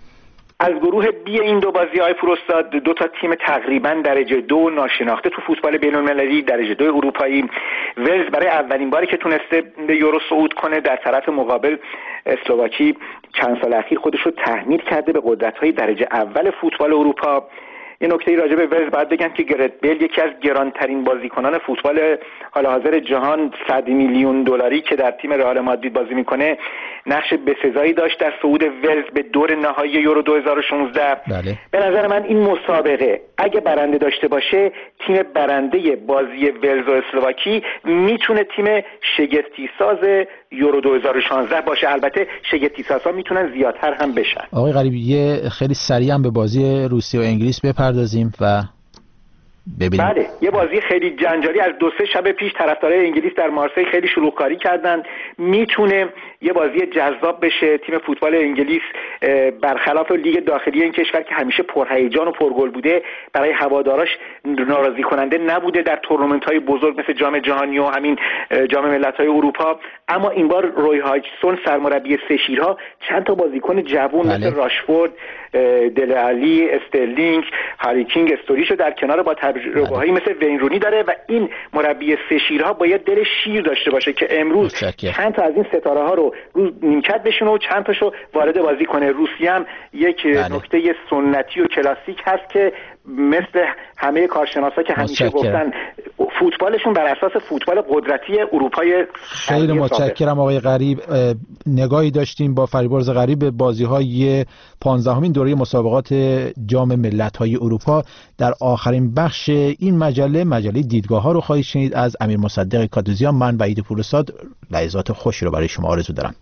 از گروه بی این دو بازی های پوراستاد، دو تا تیم تقریبا درجه دو ناشناخته تو فوتبال بین‌المللی، درجه دو اروپایی. ولز برای اولین باری که تونسته به یورو صعود کنه، در طرف مقابل اسلواکی چند سال اخیر خودش رو تحمیل کرده به قدرت‌های درجه اول فوتبال اروپا. این نکته راجع به ولز باید بگم که گرت بیل یکی از گرانترین بازیکنان فوتبال حال حاضر جهان، صد میلیون دلاری که در تیم رئال مادرید بازی میکنه، نقش بسزایی داشت در صعود ولز به دور نهایی یورو دو هزار و شانزده. بله. به نظر من این مسابقه اگه برنده داشته باشه، تیم برنده بازی ولز و اسلواکی میتونه تیم شگفتی ساز یورو دو هزار و شانزده باشه. البته شگفتی سازها میتونن زیادتر هم بشن. آقای غریب، یه خیلی سریع هم به بازی روسیه و انگلیس بپردازیم و ببینیم. بله، یه بازی خیلی جنجالی از دو سه شب پیش طرفدارای انگلیس در مارسی خیلی شلوغکاری کردن. میتونه یه بازی جذاب بشه. تیم فوتبال انگلیس برخلاف لیگ داخلی این کشور که همیشه پرهیجان و پرگل بوده، برای هواداراش ناراضی کننده نبوده در تورنمنت‌های بزرگ مثل جام جهانی و همین جام ملت‌های اروپا. اما این بار روی هاجسون سرمربی سه شیرها چند تا بازیکن جوان بله. مثل راشفورد، دل علی، استرلینگ، هاری کینگ، استوریشو در کنار با تجربه‌هایی مثل وین رونی داره و این مربی سه شیرها باید دل شیر داشته باشه که امروز چند تا از این ستاره ها رو روز نیمکت بشونه و چند تاشو وارد بازی کنه. روسیه هم یک بله. نکته سنتی و کلاسیک هست که مثل همه کارشناسا که همیشه متشکر. گفتن فوتبالشون بر اساس فوتبال قدرتی اروپای. خیلی متشکرم آقای غریب. نگاهی داشتیم با فریبرز غریب به بازی‌های پانزدهمین دوره مسابقات جام ملت‌های اروپا. در آخرین بخش این مجله مجله دیدگاه‌ها رو خواهید شنید از امیر مصدق کادوزیان. من وحید پوراستاد لحظات خوشی رو برای شما آرزو دارم.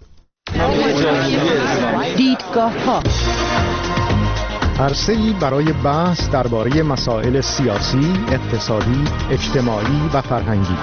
دیدگاه‌ها عرصه‌ای برای بحث درباره مسائل سیاسی، اقتصادی، اجتماعی و فرهنگی.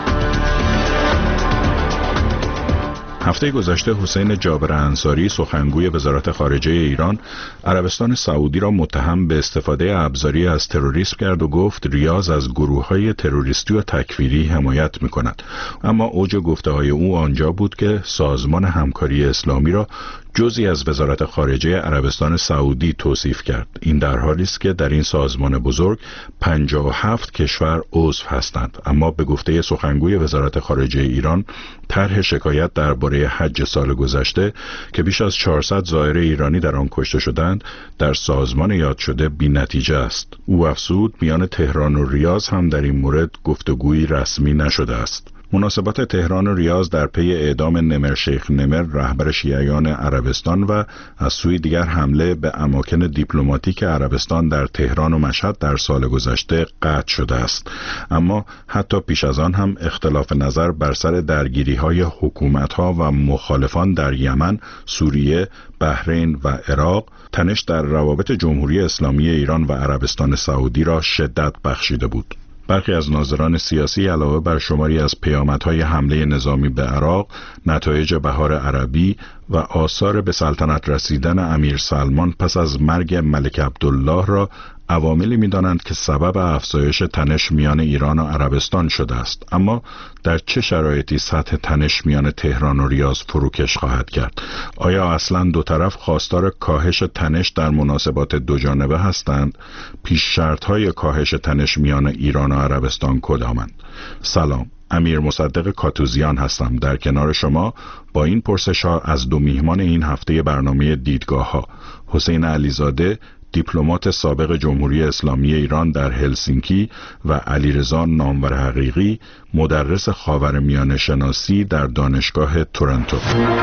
هفته گذشته حسین جابر انصاری سخنگوی وزارت خارجه ایران عربستان سعودی را متهم به استفاده ابزاری از تروریسم کرد و گفت ریاض از گروه‌های تروریستی و تکفیری حمایت می‌کند. اما اوج گفته‌های او آنجا بود که سازمان همکاری اسلامی را جزئی از وزارت خارجه عربستان سعودی توصیف کرد. این در حالی است که در این سازمان بزرگ پنجاه و هفت کشور عضو هستند. اما به گفته سخنگوی وزارت خارجه ایران، طرح شکایت درباره حج سال گذشته که بیش از چهارصد زائر ایرانی در آن کشته شدند در سازمان یاد شده بی‌نتیجه است. او افزود میان تهران و ریاض هم در این مورد گفتگویی رسمی نشده است. مناسبات تهران و ریاض در پی اعدام نمر شیخ نمر رهبر شیعیان عربستان و از سوی دیگر حمله به اماکن دیپلماتیک عربستان در تهران و مشهد در سال گذشته قطع شده است. اما حتی پیش از آن هم اختلاف نظر بر سر درگیری‌های حکومت‌ها و مخالفان در یمن، سوریه، بحرین و عراق، تنش در روابط جمهوری اسلامی ایران و عربستان سعودی را شدت بخشیده بود. برخی از ناظران سیاسی علاوه بر شماری از پیامدهای حمله نظامی به عراق، نتایج بهار عربی و آثار به سلطنت رسیدن امیر سلمان پس از مرگ ملک عبدالله را عواملی می‌دانند که سبب افزایش تنش میان ایران و عربستان شده است. اما در چه شرایطی سطح تنش میان تهران و ریاض فروکش خواهد کرد؟ آیا اصلاً دو طرف خواستار کاهش تنش در مناسبات دو جانبه هستند؟ پیش شرط‌های کاهش تنش میان ایران و عربستان کدامند؟ سلام، امیر مصدق کاتوزیان هستم در کنار شما با این پرسش‌ها از دو میهمان این هفته برنامه دیدگاه‌ها، حسین علیزاده، دیپلمات سابق جمهوری اسلامی ایران در هلسینکی و علیرضا نامور حقیقی، مدرس خاورمیانه شناسی در دانشگاه تورنتو.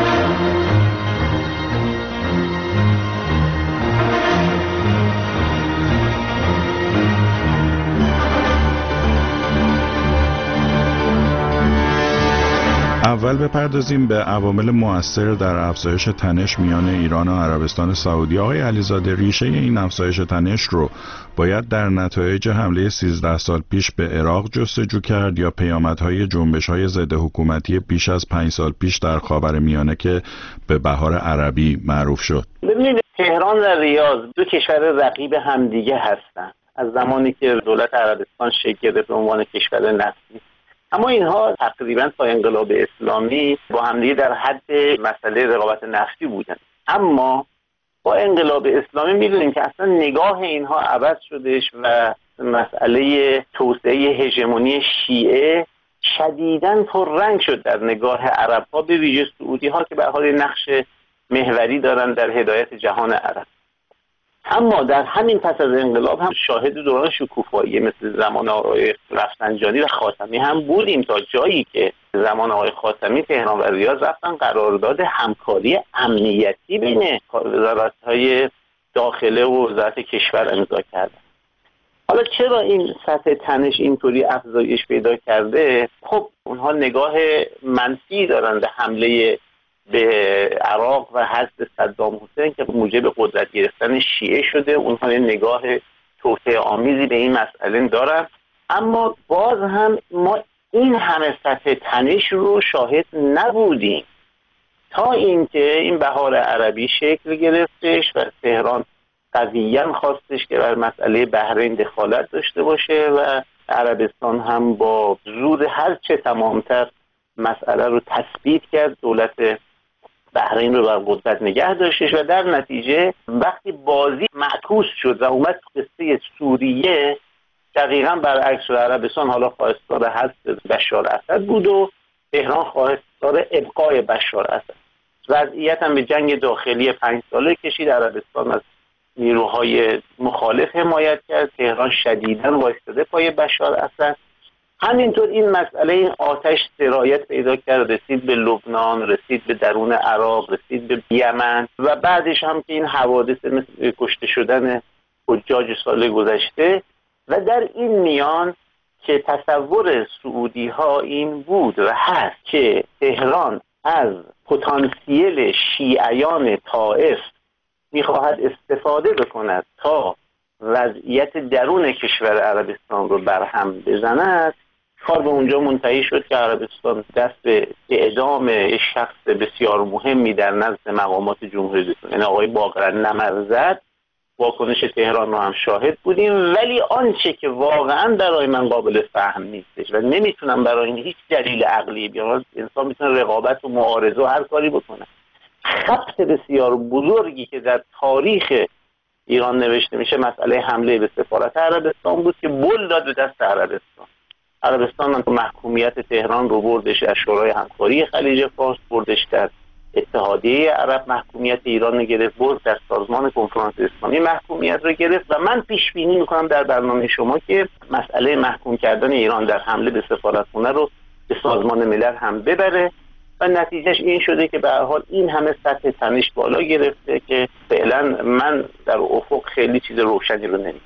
اول بپردازیم به عوامل مؤثر در افزایش تنش میان ایران و عربستان سعودی. آقای علیزاده، ریشه این افزایش تنش رو باید در نتایج حمله سیزده سال پیش به عراق جستجو کرد یا پیامدهای جنبش‌های ضد حکومتی بیش از پنج سال پیش در خاورمیانه که به بهار عربی معروف شد؟ ببینید، تهران و ریاض دو کشور رقیب همدیگه هستند از زمانی که دولت عربستان شکل گرفت به عنوان کشور نفتی. اما اینها تقریبا تا انقلاب اسلامی با همدیگه در حد مسئله رقابت نفتی بودن. اما با انقلاب اسلامی می‌بینیم که اصلا نگاه اینها عوض شدش و مسئله توسعه هژمونی شیعه شدیداً پررنگ شد در نگاه عرب‌ها، به ویژه سعودی‌ها که به حال نقش محوری دارن در هدایت جهان عرب. اما در همین پس از انقلاب هم شاهد دوران شکوفایی مثل زمان آقای رفسنجانی و خاتمی هم بودیم، تا جایی که زمان آقای خاتمی تهران و ریاض رفتن قرارداد همکاری امنیتی بین وزارت‌های داخله و وزارت کشور امضا کردن. حالا چرا این سطح تنش اینطوری افزایش پیدا کرده؟ خب اونها نگاه منفی دارن به حمله به عراق و حذف صدام حسین که موجب قدرت گرفتن شیعه شده. اونها نگاه توطئه آمیزی به این مسئله دارن اما باز هم ما این همه سطح تنش رو شاهد نبودیم تا اینکه این بهار عربی شکل گرفتش و تهران قویاً خواستش که بر مسئله بحرین دخالت داشته باشه و عربستان هم با زور هر چه تمامتر مسئله رو تثبیت کرد، دولت بحرین رو بر قدرت نگه داشتش و در نتیجه وقتی بازی معکوس شد و اومد قصه سوریه، دقیقاً برعکس عربستان حالا خواستار حذف بشار اسد بود و تهران خواستار ابقای بشار اسد. وضعیت هم به جنگ داخلی پنج ساله کشید. عربستان از نیروهای مخالف حمایت کرد، تهران شدیداً وایستاده پای بشار اسد. همینطور این مسئله این آتش سرایت پیدا کرد، رسید به لبنان، رسید به درون عراق، رسید به یمن و بعدش هم که این حوادث مثل کشته شدن حجاج سال گذشته. و در این میان که تصور سعودی ها این بود و هست که تهران از پتانسیل شیعیان طائف میخواهد استفاده بکند تا وضعیت درون کشور عربستان رو برهم بزند، کار به اونجا منتهی شد که عربستان دست به اعدام شخص بسیار مهمی در نزد مقامات جمهوری اسلامی، یعنی آقای باقر نمر زد. واکنش تهران رو هم شاهد بودیم، ولی آنچه که واقعا برای من قابل فهم نیستش و نمیتونم برای این هیچ دلیل عقلی بیارم، انسان میتونه رقابت و معارضه و هر کاری بکنه، خط بسیار بزرگی که در تاریخ ایران نوشته میشه مسئله حمله به سفارت عربستان بود که بل داد به دست عربستان. عربستان محکومیت تهران رو بردش از شورای همکاری خلیج فارس، بردش در اتحادیه عرب محکومیت ایران رو گرفت، برد در سازمان کنفرانس اسلامی محکومیت رو گرفت و من پیش بینی میکنم در برنامه شما که مسئله محکوم کردن ایران در حمله به سفارتخونه رو به سازمان ملل هم ببره و نتیجهش این شده که به هر حال این همه سطح تنش بالا گرفته که فعلا من در افق خیلی چیز روشنی رو نمی‌بینم.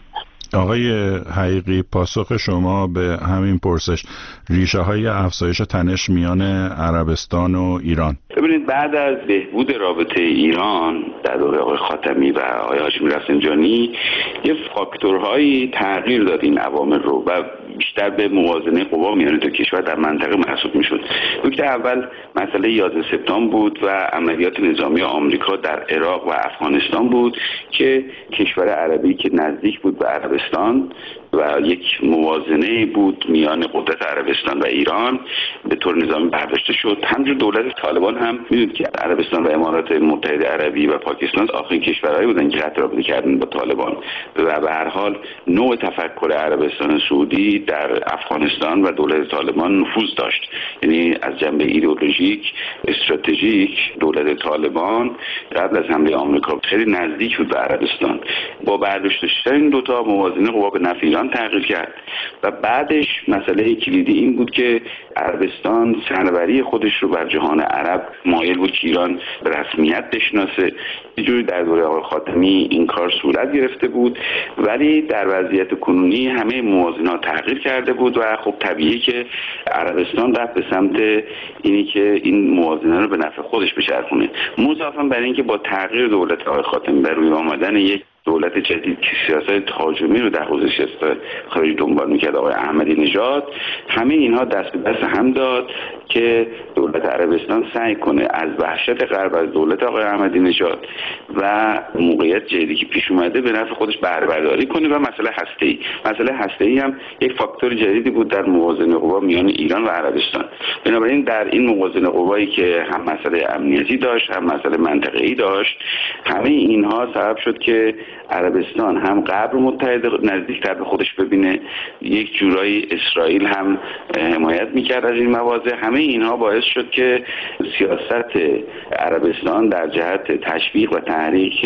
آقای حقیقی، پاسخ شما به همین پرسش، ریشه های افزایش تنش میان عربستان و ایران؟ ببینید، بعد از بهبود رابطه ایران در دوره آقای خاتمی و آقای هاشمی رفسنجانی یه فاکتورهایی تغییر داد این عوامل رو و بیشتر به موازنه قوا میان دو کشور در منطقه محسوب میشد. نکته اول مسئله یازده سپتامبر بود و عملیات نظامی آمریکا در عراق و افغانستان بود که کشور عربی که نزدیک بود به عربستان و یک موازنه بود میان قدرت عربستان و ایران به طور نظامی برداشته شد. همچنین دولت طالبان هم میدونید که عربستان و امارات متحده عربی و پاکستان آخرین کشورهایی بودن که قطع رابطه کردن با طالبان و به هر حال نوع تفکر عربستان سعودی در افغانستان و دولت طالبان نفوذ داشت. یعنی از جنبه ایدئولوژیک استراتژیک دولت طالبان قبل از حمله آمریکا خیلی نزدیک بود به عربستان. با برداشت شدن این دو تا موازنه قوا به نفع ایران تغییر کرد و بعدش مسئله کلیدی این بود که عربستان سروری خودش رو بر جهان عرب مایل بود که ایران به رسمیت بشناسه. یه جوری در دوره آقای خاتمی این کار صورت گرفته بود، ولی در وضعیت کنونی همه موازنه‌ها تغییر کرده بود و خب طبیعیه که عربستان رفت به سمت اینی که این موازنه رو به نفع خودش بچرخونه. مضافاً بر اینکه با تغییر دولت آقای خاتمی بر روی آمدن یک دولت جدید که سیاست تهاجمی رو در حوزه سیاست خارجی دنبال میکرد آقای احمدی نژاد، همه اینها دست به دست هم داد که دولت عربستان سعی کنه از وحشت غرب از دولت آقای احمدی نژاد و موقعیت جدیدی که پیش اومده به نفع خودش بهره برداری کنه و مسئله هسته‌ای مسئله هسته‌ای هم یک فاکتور جدیدی بود در موازنه قوا میان ایران و عربستان. بنابراین در این موازنه قوایی که هم مسئله امنیتی داشت هم مسئله منطقه‌ای داشت، همه اینها سبب شد که عربستان هم غرب متحد نزدیکتر به خودش ببینه، یک جورایی اسرائیل هم حمایت میکرد از این مواضع. همه اینها باعث شد که سیاست عربستان در جهت تشویق و تحریک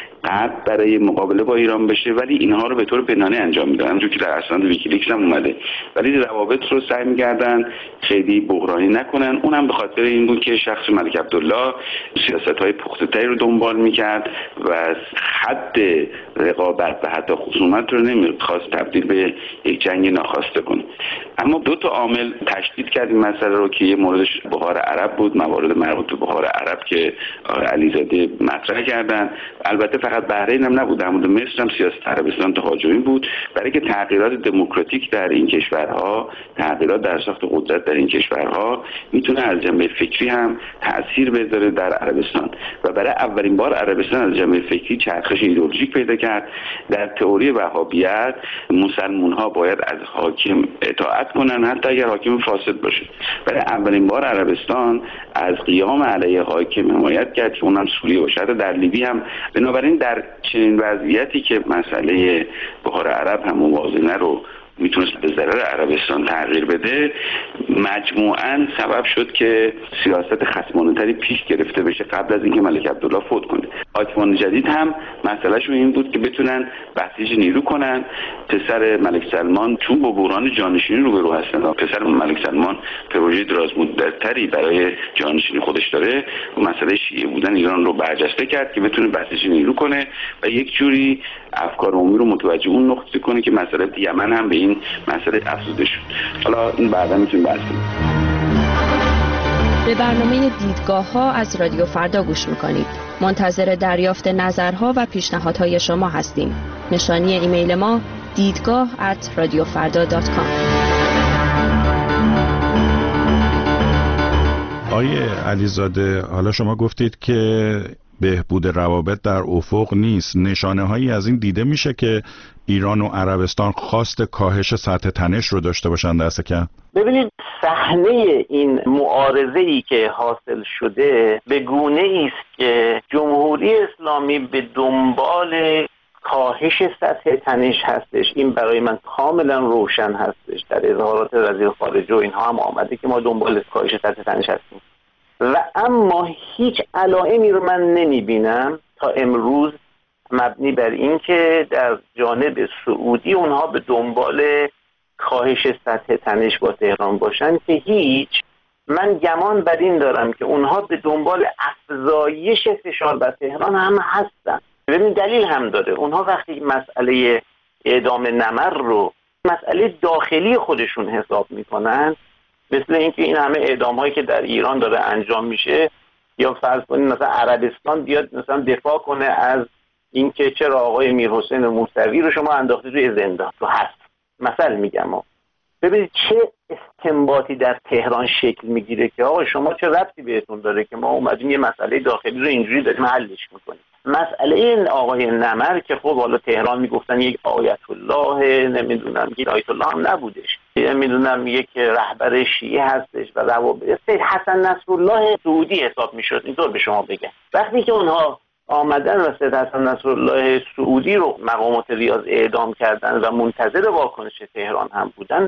غرب برای مقابله با ایران بشه، ولی اینها رو به طور پنهانی انجام میدن، همونجوری که در اسناد ویکیلیکس هم اومده، ولی روابط رو سعی می‌کردن خیلی بحرانی نکنن. اونم به خاطر این بود که شخص ملک عبدالله سیاست‌های پخته‌تری رو دنبال می‌کرد و حد رقابت و حتی خصومت رو نمی‌خواست تبدیل به یک جنگ ناخواسته کنه. اما دو تا عامل تشدید کرد این مسئله رو که یه موردش بهار عرب بود، موارد مربوط به بهار عرب که علیزاده مطرح کردن. البته فقط بحرین هم نبود، در مورد مصر هم سیاست عربستان تهاجمی بود، برای که تغییرات دموکراتیک در این کشورها، تغییرات در ساخت قدرت در این کشورها میتونه از جنبه فکری هم تأثیر بذاره در عربستان و برای اولین بار عربستان از جنبه فکری چرخش ایدئولوژیک پیدا کرد. در تئوری وهابیت مسلمان‌ها باید از حاکم اطاعت کنن حتی اگر حاکم فاسد باشه. برای اولین بار عربستان از قیام علیه حاکم حمایت کرد که اونم سوریه باشه، در لیبی هم. بنابراین در چنین وضعیتی که مسئله بحار عرب هم موازنه رو میتونست به ضرر عربستان تغییر بده، مجموعاً سبب شد که سیاست خصمانه‌تری پیش گرفته بشه قبل از اینکه ملک عبدالله فوت کنه. حاکمان جدید هم مسئلهشون این بود که بتونن بسیج نیرو کنن. پسر ملک سلمان چون با بحران جانشینی روبرو هستن، پسر ملک سلمان پروژه درازمدتری برای جانشینی خودش داره و مسئله شیعه بودن ایران رو برجسته کرد که بتونه بسیج نیرو کنه و یک جوری افکار عمومی رو متوجه اون نقطه کنه که مسئله یمن هم به این مسئله افزوده شد. حالا این بعدا میتونیم بحث کنیم. به برنامه دیدگاه ها از رادیو فردا گوش میکنید. منتظر دریافت نظرها و پیشنهادهای شما هستیم. نشانی ایمیل ما دیدگاه ات رادیو فردا دات کام. آیه علیزاده، حالا شما گفتید که بهبود روابط در افق نیست. نشانه هایی از این دیده میشه که ایران و عربستان خواست کاهش سطح تنش رو داشته باشن دست کم؟ ببینید صحنه این معارضه‌ای که حاصل شده به گونه‌ای است که جمهوری اسلامی به دنبال کاهش سطح تنش هستش. این برای من کاملا روشن هستش، در اظهارات وزیر خارجه و اینها هم آمده که ما دنبال کاهش سطح تنش هستیم و اما هیچ علائمی رو من نمیبینم تا امروز مبنی بر این که در جانب سعودی اونها به دنبال کاهش سطح تنش با تهران باشن که هیچ. من گمان بر این دارم که اونها به دنبال افزایش فشار بر تهران هم هستن. ببین دلیل هم داره. اونها وقتی مسئله اعدام نمر رو مسئله داخلی خودشون حساب میکنن، مثل اینکه این همه اعدام هایی که در ایران داره انجام میشه، یا فرض کنید مثلا عربستان بیاد مثلا دفاع کنه از اینکه چرا آقای میرحسین موسوی رو شما انداختید روی زندان تو هست، مثلا میگم ما. ببینید چه استنباطی در تهران شکل میگیره که آقا شما چه ربطی بهتون داره که ما اومدیم یه مسئله داخلی رو اینجوری داریم حلش میکنیم. مسئله این آقای نمر که خب حالا تهران میگفتن یک آیت الله، نمیدونم یک آیت الله هم نبودش، نمیدونم یک رهبر شیعه هستش و روابط سید حسن نصرالله سعودی حساب میشد. اینطور به شما بگم وقتی که اونها آمدن و سید حسن نصرالله سعودی رو مقامات ریاض اعدام کردن و منتظر واکنش تهران هم بودن،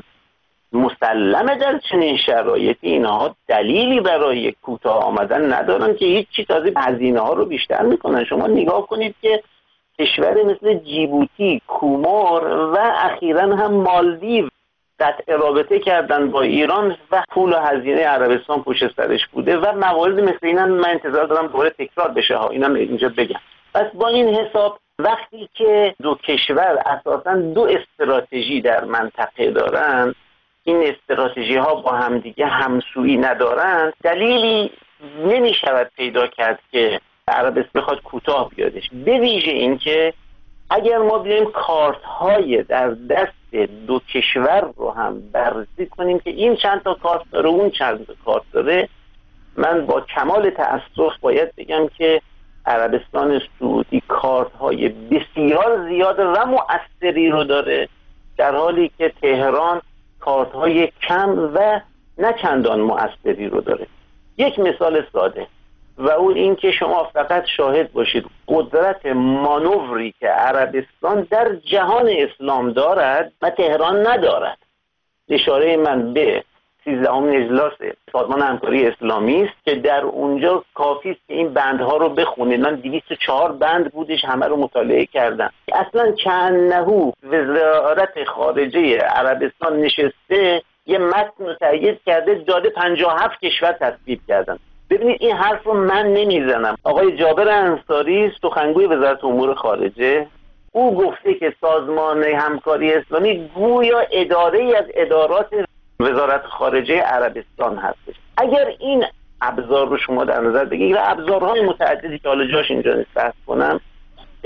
مسلمه در چنین شرایطی اینها دلیلی برای کوتاه آمدن ندارن که هیچ چیز از این هزینه ها رو بیشتر میکنن. شما نگاه کنید که کشور مثل جیبوتی، کومار و اخیراً هم مالدیو قطع رابطه کردن با ایران و پول و هزینه عربستان پشت سرش بوده و موارد مثل این هم من انتظار دارم دوباره تکرار بشه ها. اینم اینجا بگم. پس با این حساب وقتی که دو کشور اساساً دو استراتژی در منطقه دارن، این استراتژی ها با همدیگه همسویی ندارند، دلیلی نمی شود پیدا کرد که عربستان بخواد کوتاه بیادش. به ویژه این که اگر ما بیایم کارت های در دست دو کشور رو هم بررسی کنیم که این چند تا کارت داره اون چند تا کارت داره، من با کمال تأسف باید بگم که عربستان سعودی کارت های بسیار زیاد و مؤثری رو داره، در حالی که تهران کارت های کم و نه چندان مؤثری رو داره. یک مثال ساده و اون این که شما فقط شاهد باشید قدرت مانوری که عربستان در جهان اسلام دارد و تهران ندارد. اشاره من به سیزدهمین اجلاس سازمان همکاری اسلامی است که در اونجا کافی است که این بندها رو بخونید. من دویست و چهار بند بودش، همه رو مطالعه کردم. اصلا چندنهو وزارت خارجه عربستان نشسته یه متن رو تایید کرده، داده پنجاه و هفت کشور تصویب کردن. ببینید این حرف رو من نمیزنم. آقای جابر انصاری سخنگوی وزارت امور خارجه، او گفته که سازمان همکاری اسلامی گویا اداره ای از ادارات وزارت خارجه عربستان هستش. اگر این ابزار رو شما در نظر بگیرید و ابزارهای متعددی که حالا جاش اینجا بحث کنم،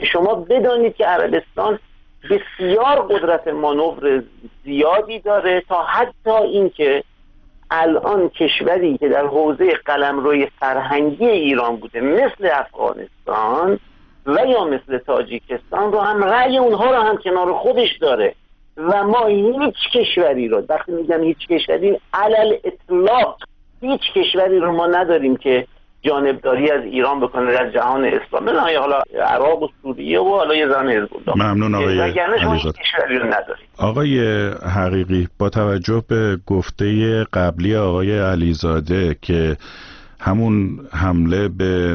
شما بدانید که عربستان بسیار قدرت مانور زیادی داره، تا حتی اینکه الان کشوری که در حوزه قلمروی فرهنگی ایران بوده مثل افغانستان و یا مثل تاجیکستان رو هم رأی اونها رو هم کنار خودش داره و ما هیچ کشوری رو، وقتی میگم هیچ کشوری، علل اطلاق هیچ کشوری رو ما نداریم که جانبداری از ایران بکنه در جهان اسلام، نه حالا عراق و سوریه و حالا یه زن حزب الله. ممنون آقای علیزاده. آقای حقیقی، با توجه به گفته قبلی آقای علیزاده که همون حمله به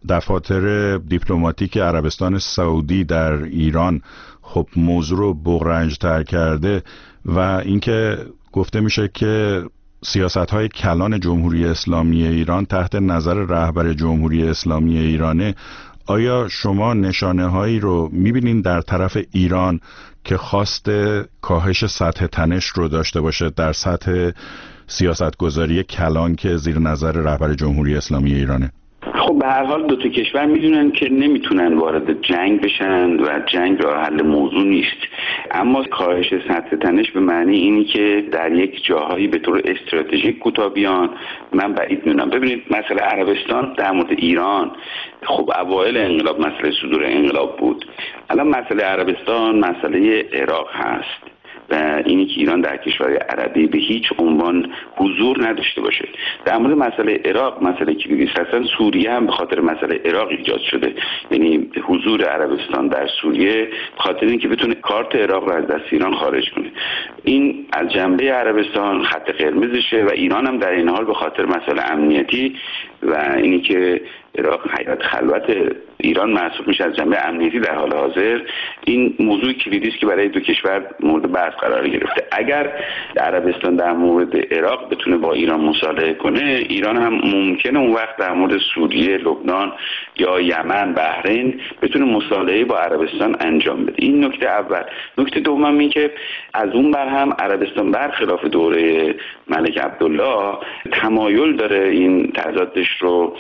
دفاتر دیپلماتیک عربستان سعودی در ایران خب موضوع رو بغرنج‌تر کرده و اینکه گفته میشه که سیاست‌های کلان جمهوری اسلامی ایران تحت نظر رهبر جمهوری اسلامی ایرانه، آیا شما نشانه‌هایی رو می‌بینین در طرف ایران که خواست کاهش سطح تنش رو داشته باشه در سطح سیاستگذاری کلان که زیر نظر رهبر جمهوری اسلامی ایرانه؟ خب به هر حال دو تا کشور میدونن که نمیتونن وارد جنگ بشن و جنگ راه حل موضوع نیست، اما کاهش سطح تنش به معنی اینی که در یک جاهایی به طور استراتژیک کوتاه بیان من بعید میدونم. ببینید مسئله عربستان در مورد ایران خب اوایل انقلاب مسئله صدور انقلاب بود، الان مسئله عربستان مسئله عراق هست و اینی که ایران در کشورهای عربی به هیچ عنوان حضور نداشته باشه. در مورد مسئله عراق مسئله کلیدی هستن، سوریه هم به خاطر مسئله عراق ایجاد شده، یعنی حضور عربستان در سوریه به خاطر اینکه بتونه کارت عراق رو از دست ایران خارج کنه. این از جنبه عربستان خط قرمزشه و ایران هم در این حال به خاطر مسئله امنیتی و اینی که عراق حیات خلوت ایران محسوب میشه از جنبه امنیتی در حال حاضر، این موضوع کلیدی است که برای دو کشور مورد بحث قرار گرفته. اگر عربستان در مورد عراق بتونه با ایران مصالحه کنه، ایران هم ممکنه اون وقت در مورد سوریه، لبنان یا یمن، بحرین بتونه مصالحه با عربستان انجام بده. این نکته اول. نکته دوم این که از اون بر هم عربستان برخلاف دوره ملک عبدالله تمایل داره این تضادش رو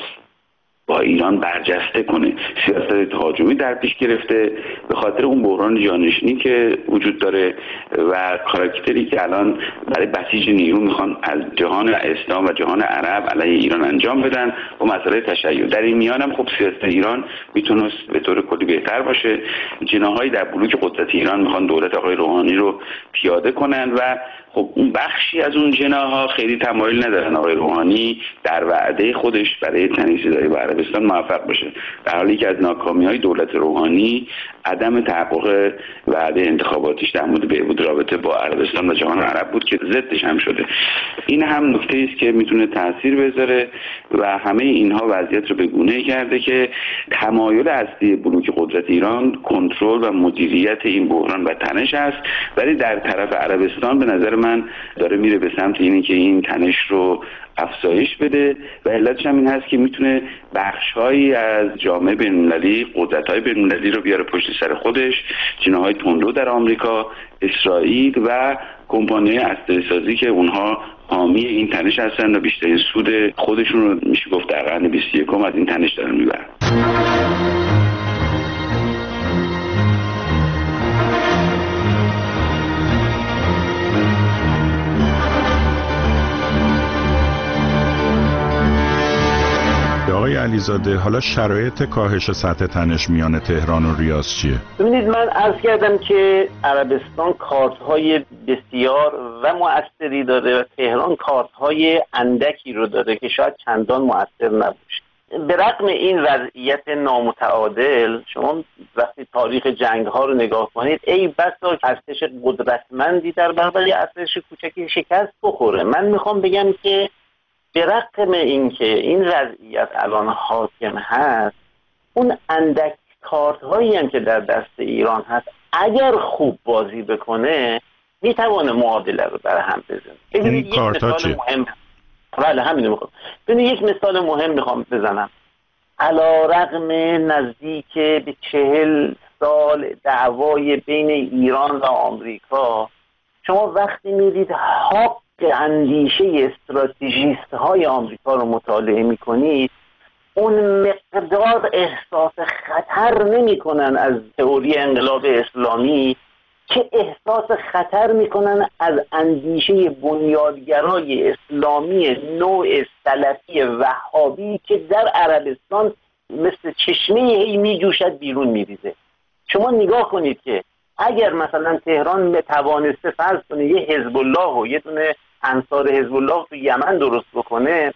با ایران برجسته کنه، سیاست تهاجمی در پیش گرفته به خاطر اون بحران جانشینی که وجود داره و کاراکتری که الان برای بسیج نیرو میخوان از جهان اسلام و جهان عرب علیه ایران انجام بدن و مسئله تشیع. در این میان هم خب سیاست ایران میتونه به طور کلی بهتر باشه. جناحایی در بلوک قدرت ایران میخوان دولت آقای روحانی رو پیاده کنن و خب اون بخشی از اون جناح‌ها خیلی تمایل ندارن آقای روحانی در وعده خودش برای تنیی‌زدایی با عربستان موفق بشه، در حالی که از ناکامی‌های دولت روحانی عدم تحقق وعده انتخاباتیش در مورد بهبود رابطه با عربستان و جهان عرب بود که ضدش هم شده. این هم نکته است که میتونه تاثیر بذاره و همه اینها وضعیت رو به گونه‌ای کرده که تمایل اصلی بلوک قدرت ایران کنترل و مدیریت این بحران و تنش است، ولی در طرف عربستان به نظر من داره میره به سمت اینی که این تنش رو افزایش بده و علتش هم این هست که میتونه بخش‌هایی از جامعه بین‌المللی، قدرت‌های بین‌المللی رو بیاره پشت سر خودش، جناح‌های تندرو در آمریکا، اسرائیل و کمپانی‌های اسلحه‌سازی که اونها حامی این تنش هستن و بیشترین سود خودشون رو میشه گفت در قرن بیست و یکم از این تنش دارن میبرن. آقای علیزاده، حالا شرایط کاهش سطح تنش میان تهران و ریاض چیه؟ ببینید، من عرض کردم که عربستان کارت‌های بسیار و مؤثری داره و تهران کارت‌های اندکی رو داره که شاید چندان مؤثر نباشه. به رغم این وضعیت نامتعادل، شما وقتی تاریخ جنگ‌ها رو نگاه کنید، ای بسا ارتش قدرتمندی در برابر ارتش کوچکی شکست بخوره. من میخوام بگم که به رغم اینکه این وضعیت الان حاکم هست، اون اندک کارت هایی هم که در دست ایران هست اگر خوب بازی بکنه میتوانه معادله رو در هم بزنه. این کارت ها چیه؟ مهم... بله همین رو میخوام. ببینید یک مثال مهم میخوام بزنم. علی رغم نزدیک به چهل سال دعوای بین ایران و آمریکا، شما وقتی میدید حق اندیشه استراتژیست های آمریکا رو مطالعه میکنید، اون مقدار احساس خطر نمیکنن از تئوری انقلاب اسلامی که احساس خطر میکنن از اندیشه بنیادگرای اسلامی نوع سلفی وهابی که در عربستان مثل چشمه هی میجوشد بیرون میریزه. شما نگاه کنید که اگر مثلا تهران بتوانسته فرض کنه یه حزب الله و یه دونه انصار حزب الله تو یمن درست بکنه،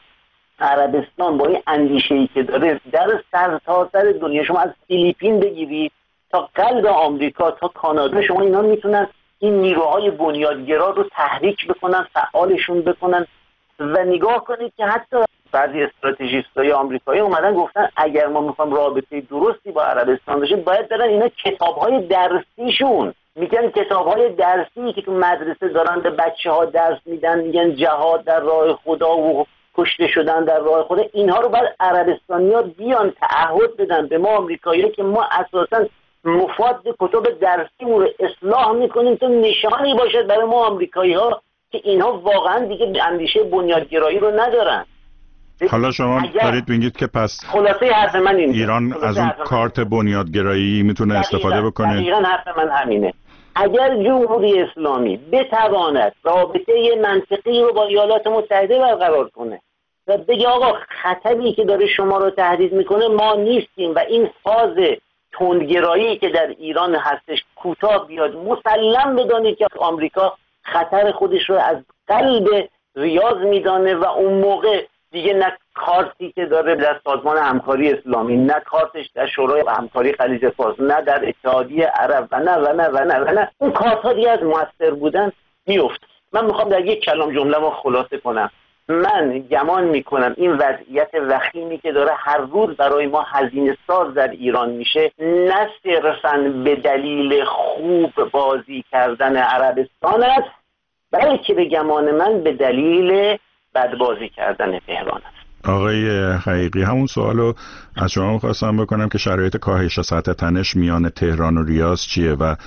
عربستان با این اندیشه‌ای که داره در سرتاسر دنیا، شما از فیلیپین بگیرید تا قلب آمریکا تا کانادا، شما اینا میتونن این نیروهای بنیادگرا رو تحریک بکنن، فعالشون بکنن. و نگاه کنید که حتی بعضی استراتژیستای آمریکایی اومدن گفتن اگر ما میخوایم رابطه درستی با عربستان داشته باید برن اینا کتاب‌های درسیشون، میگن کتاب‌های درسی که تو مدرسه دارن به بچه‌ها درس میدن، میگن جهاد در راه خدا و کشته شدن در راه خدا، اینها رو باید عربستانی‌ها بیان تعهد بدن به ما آمریکایی‌ها که ما اساساً مفاد کتب درسیمون رو اصلاح میکنیم تا نشانی باشد برای ما آمریکایی‌ها که اینها واقعا دیگه اندیشه بنیادگرایی رو ندارن. حالا شما دارید میگید که پس خلاصه حرف من این ایران از اون کارت بنیادگرایی میتونه استفاده بکنه؟ دقیقاً حرف من همینه. اگر جمهوری اسلامی بتواند رابطه منطقی رو با ایالات متحده برقرار کنه و بگه آقا خطری که داره شما رو تهدید میکنه ما نیستیم و این فاز تندگرایی که در ایران هستش کوتاه بیاد، مسلم بدانید که آمریکا خطر خودش رو از قلب ریاض میدانه و اون موقع دیگه نه کارتی که داره در سازمان همکاری اسلامی، نه کارتش در شورای همکاری خلیج فارس، نه در اتحادیه عرب و نه و نه و نه و نه اون کارت ها دیگه از موثر بودن میفت. من میخوام در یک کلام جمله ما خلاصه کنم. من گمان میکنم این وضعیت وخیمی که داره هر روز برای ما هزینه ساز در ایران میشه، نه صرفاً به دلیل خوب بازی کردن عربستان است، بلکه به گمان من به دلیل بد بازی کردن تهران است. آقای حقیقی، همون سوالو از شما می‌خواستم بکنم که شرایط کاهش سطح تنش میان تهران و ریاض چیه و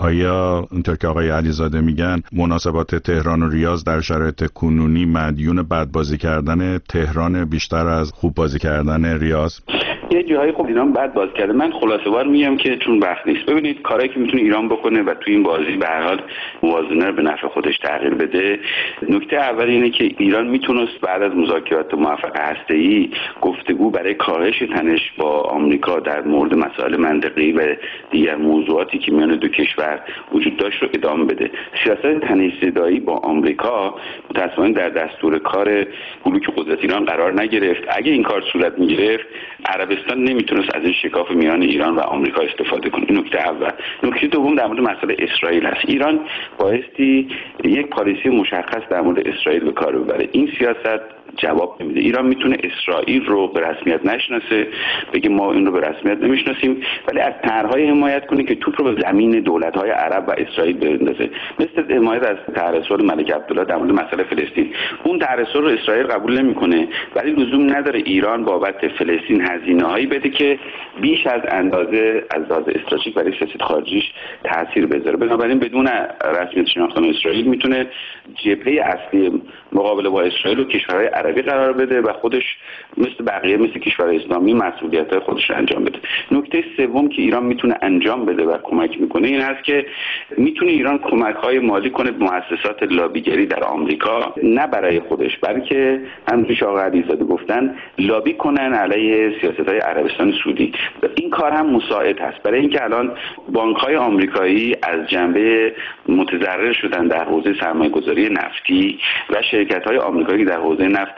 آیا اونطور که آقای علیزاده میگن مناسبات تهران و ریاض در شرایط کنونی مدیون بد بازی کردن تهران بیشتر از خوب بازی کردن ریاض؟ یه جاهای خب ایران بد بازی کرده. من خلاصه وار میگم که چون وقت نیست، ببینید کاری که میتونه ایران بکنه و تو این بازی به هر حال موازنه رو به نفع خودش تغییر بده. نکته اول اینه که ایران میتونست بعد از مذاکرات موفق هسته‌ای گفتگو برای کاهش تنش با آمریکا در مورد مسائل منطقه‌ای و دیگر موضوعاتی که میان دو کشور وجود داشت رو ادامه بده. سیاست تنش زدایی با آمریکا متأسفانه در دستور کار بلوک قدرت ایران قرار نگرفت. اگه این کار صورت میگرفت عربستان نمیتونست از این شکاف میان ایران و آمریکا استفاده کنه. نکته اول. نکته دوم در مورد مسئله اسرائیل است. ایران بایستی یک پالیسی مشخص در مورد اسرائیل به کار ببره. این سیاست جواب نمیده. ایران میتونه اسرائیل رو به رسمیت نشناسه، بگه ما این رو به رسمیت نمیشناسیم، ولی از طرحهای حمایت کنه که توپ رو به زمین دولت‌های عرب و اسرائیل بندازه، مثل حمایت از طرح اصول ملک عبدالله در مورد مسئله فلسطین. اون طرح اصول رو اسرائیل قبول نمیکنه، ولی لزوم نداره ایران بابت فلسطین هزینه‌هایی بده که بیش از اندازه از لحاظ استراتژیک برای سیاست خارجیش تاثیر بذاره. بنابراین بدون رسمیت شناختن اسرائیل میتونه جبهه اصلی مقابله با اسرائیل و کشورهای عربی قرار بده و خودش مثل بقیه مثل کشورهای اسلامی مسئولیت‌های خودش رو انجام بده. نکته سوم که ایران میتونه انجام بده و کمک میکنه این هست که میتونه ایران کمک‌های مالی کنه به مؤسسات لابیگری در آمریکا، نه برای خودش بلکه همونطور که آقای علیزاده گفتن لابی کنن علیه سیاست‌های عربستان سعودی. این کار هم مساعد هست برای اینکه الان بانک‌های آمریکایی از جنبه متضرر شدن در حوزه سرمایه‌گذاری نفتی و شرکت‌های آمریکایی در حوزه نفت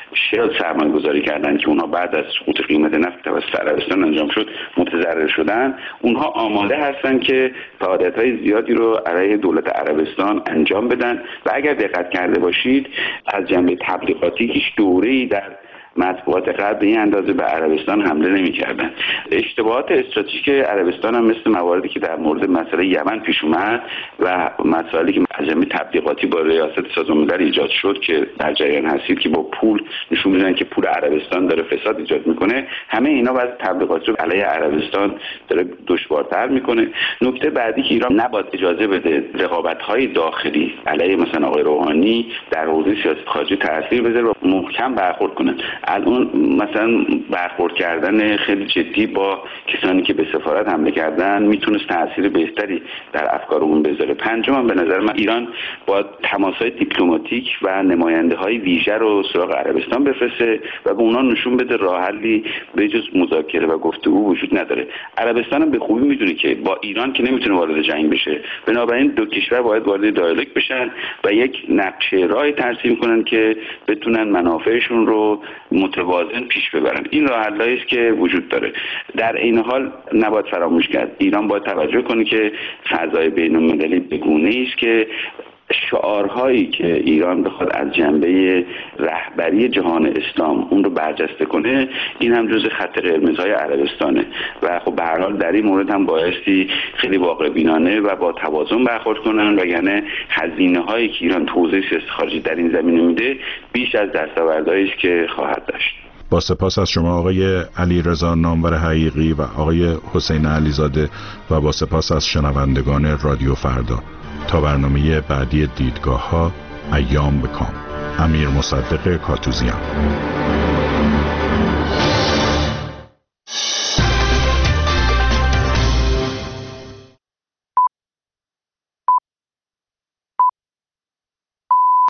شل سرمایه‌گذاری کردن که اونها بعد از سقوط قیمت نفت توسط عربستان انجام شد متضرر شدن. اونها آماده هستن که فعالیت‌های زیادی رو علیه دولت عربستان انجام بدن و اگر دقت کرده باشید از جنبه تبلیغاتی هیچ دوره‌ای در مطبوعات غرب به این اندازه به عربستان حمله نمی‌کردن. اشتباهات استراتژیک عربستان هم مثل مواردی که در مورد مسئله یمن پیش اومد و مسائلی که از جنبه تبلیغاتی با ریاست سازمان ملل ایجاد شد که در جریان هستید که با پول نشون میدن که پول عربستان داره فساد ایجاد میکنه، همه اینا واسه تبلیغاتی رو علیه عربستان داره دشوارتر میکنه. نکته بعدی که ایران نباید اجازه بده رقابت‌های داخلی علیه مثلا آقای روحانی در حوزه سیاست خارجی تاثیر بذاره و محکم برخورد کنه. الان مثلا برخورد کردن خیلی جدی با کسانی که به سفارت حمله کردن میتونه تاثیر بهتری در افکارمون بذاره. پنجم به نظر من ایران با تماس‌های دیپلماتیک و نماینده‌های ویژه رو سراغ عربستان بفرسته و به اونا نشون بده راه حلی به جز مذاکره و گفتگو وجود نداره. عربستان هم به خوبی میدونه که با ایران که نمیتونه وارد جنگ بشه، بنابراین دو کشور باید وارد دیالوگ بشن و یک نقشه راهی ترسیم کنن که بتونن منافعشون رو متوازن پیش ببرن. این راه حلایی است که وجود داره. در این حال نباید فراموش کرد ایران باید توجه کنه که فضای بین‌المللی به گونه‌ای است که شعارهایی که ایران بخواد از جنبه رهبری جهان اسلام اون رو برجسته کنه، این هم جزء خط قرمزهای عربستانه و خب به هر حال در این مورد هم بایستی خیلی واقع بینانه و با توازن برخورد کنن، وگرنه هزینه هایی که ایران تو حوزه سیاست خارجی در این زمینه میده بیش از دستاوردهایی است که خواهد داشت. با سپاس از شما آقای علیرضا نامور حقیقی و آقای حسین علیزاده و با سپاس از شنوندگان رادیو فردا. تا برنامه بعدی دیدگاه ها، ایام بکام. امیر مصدق کاتوزیان.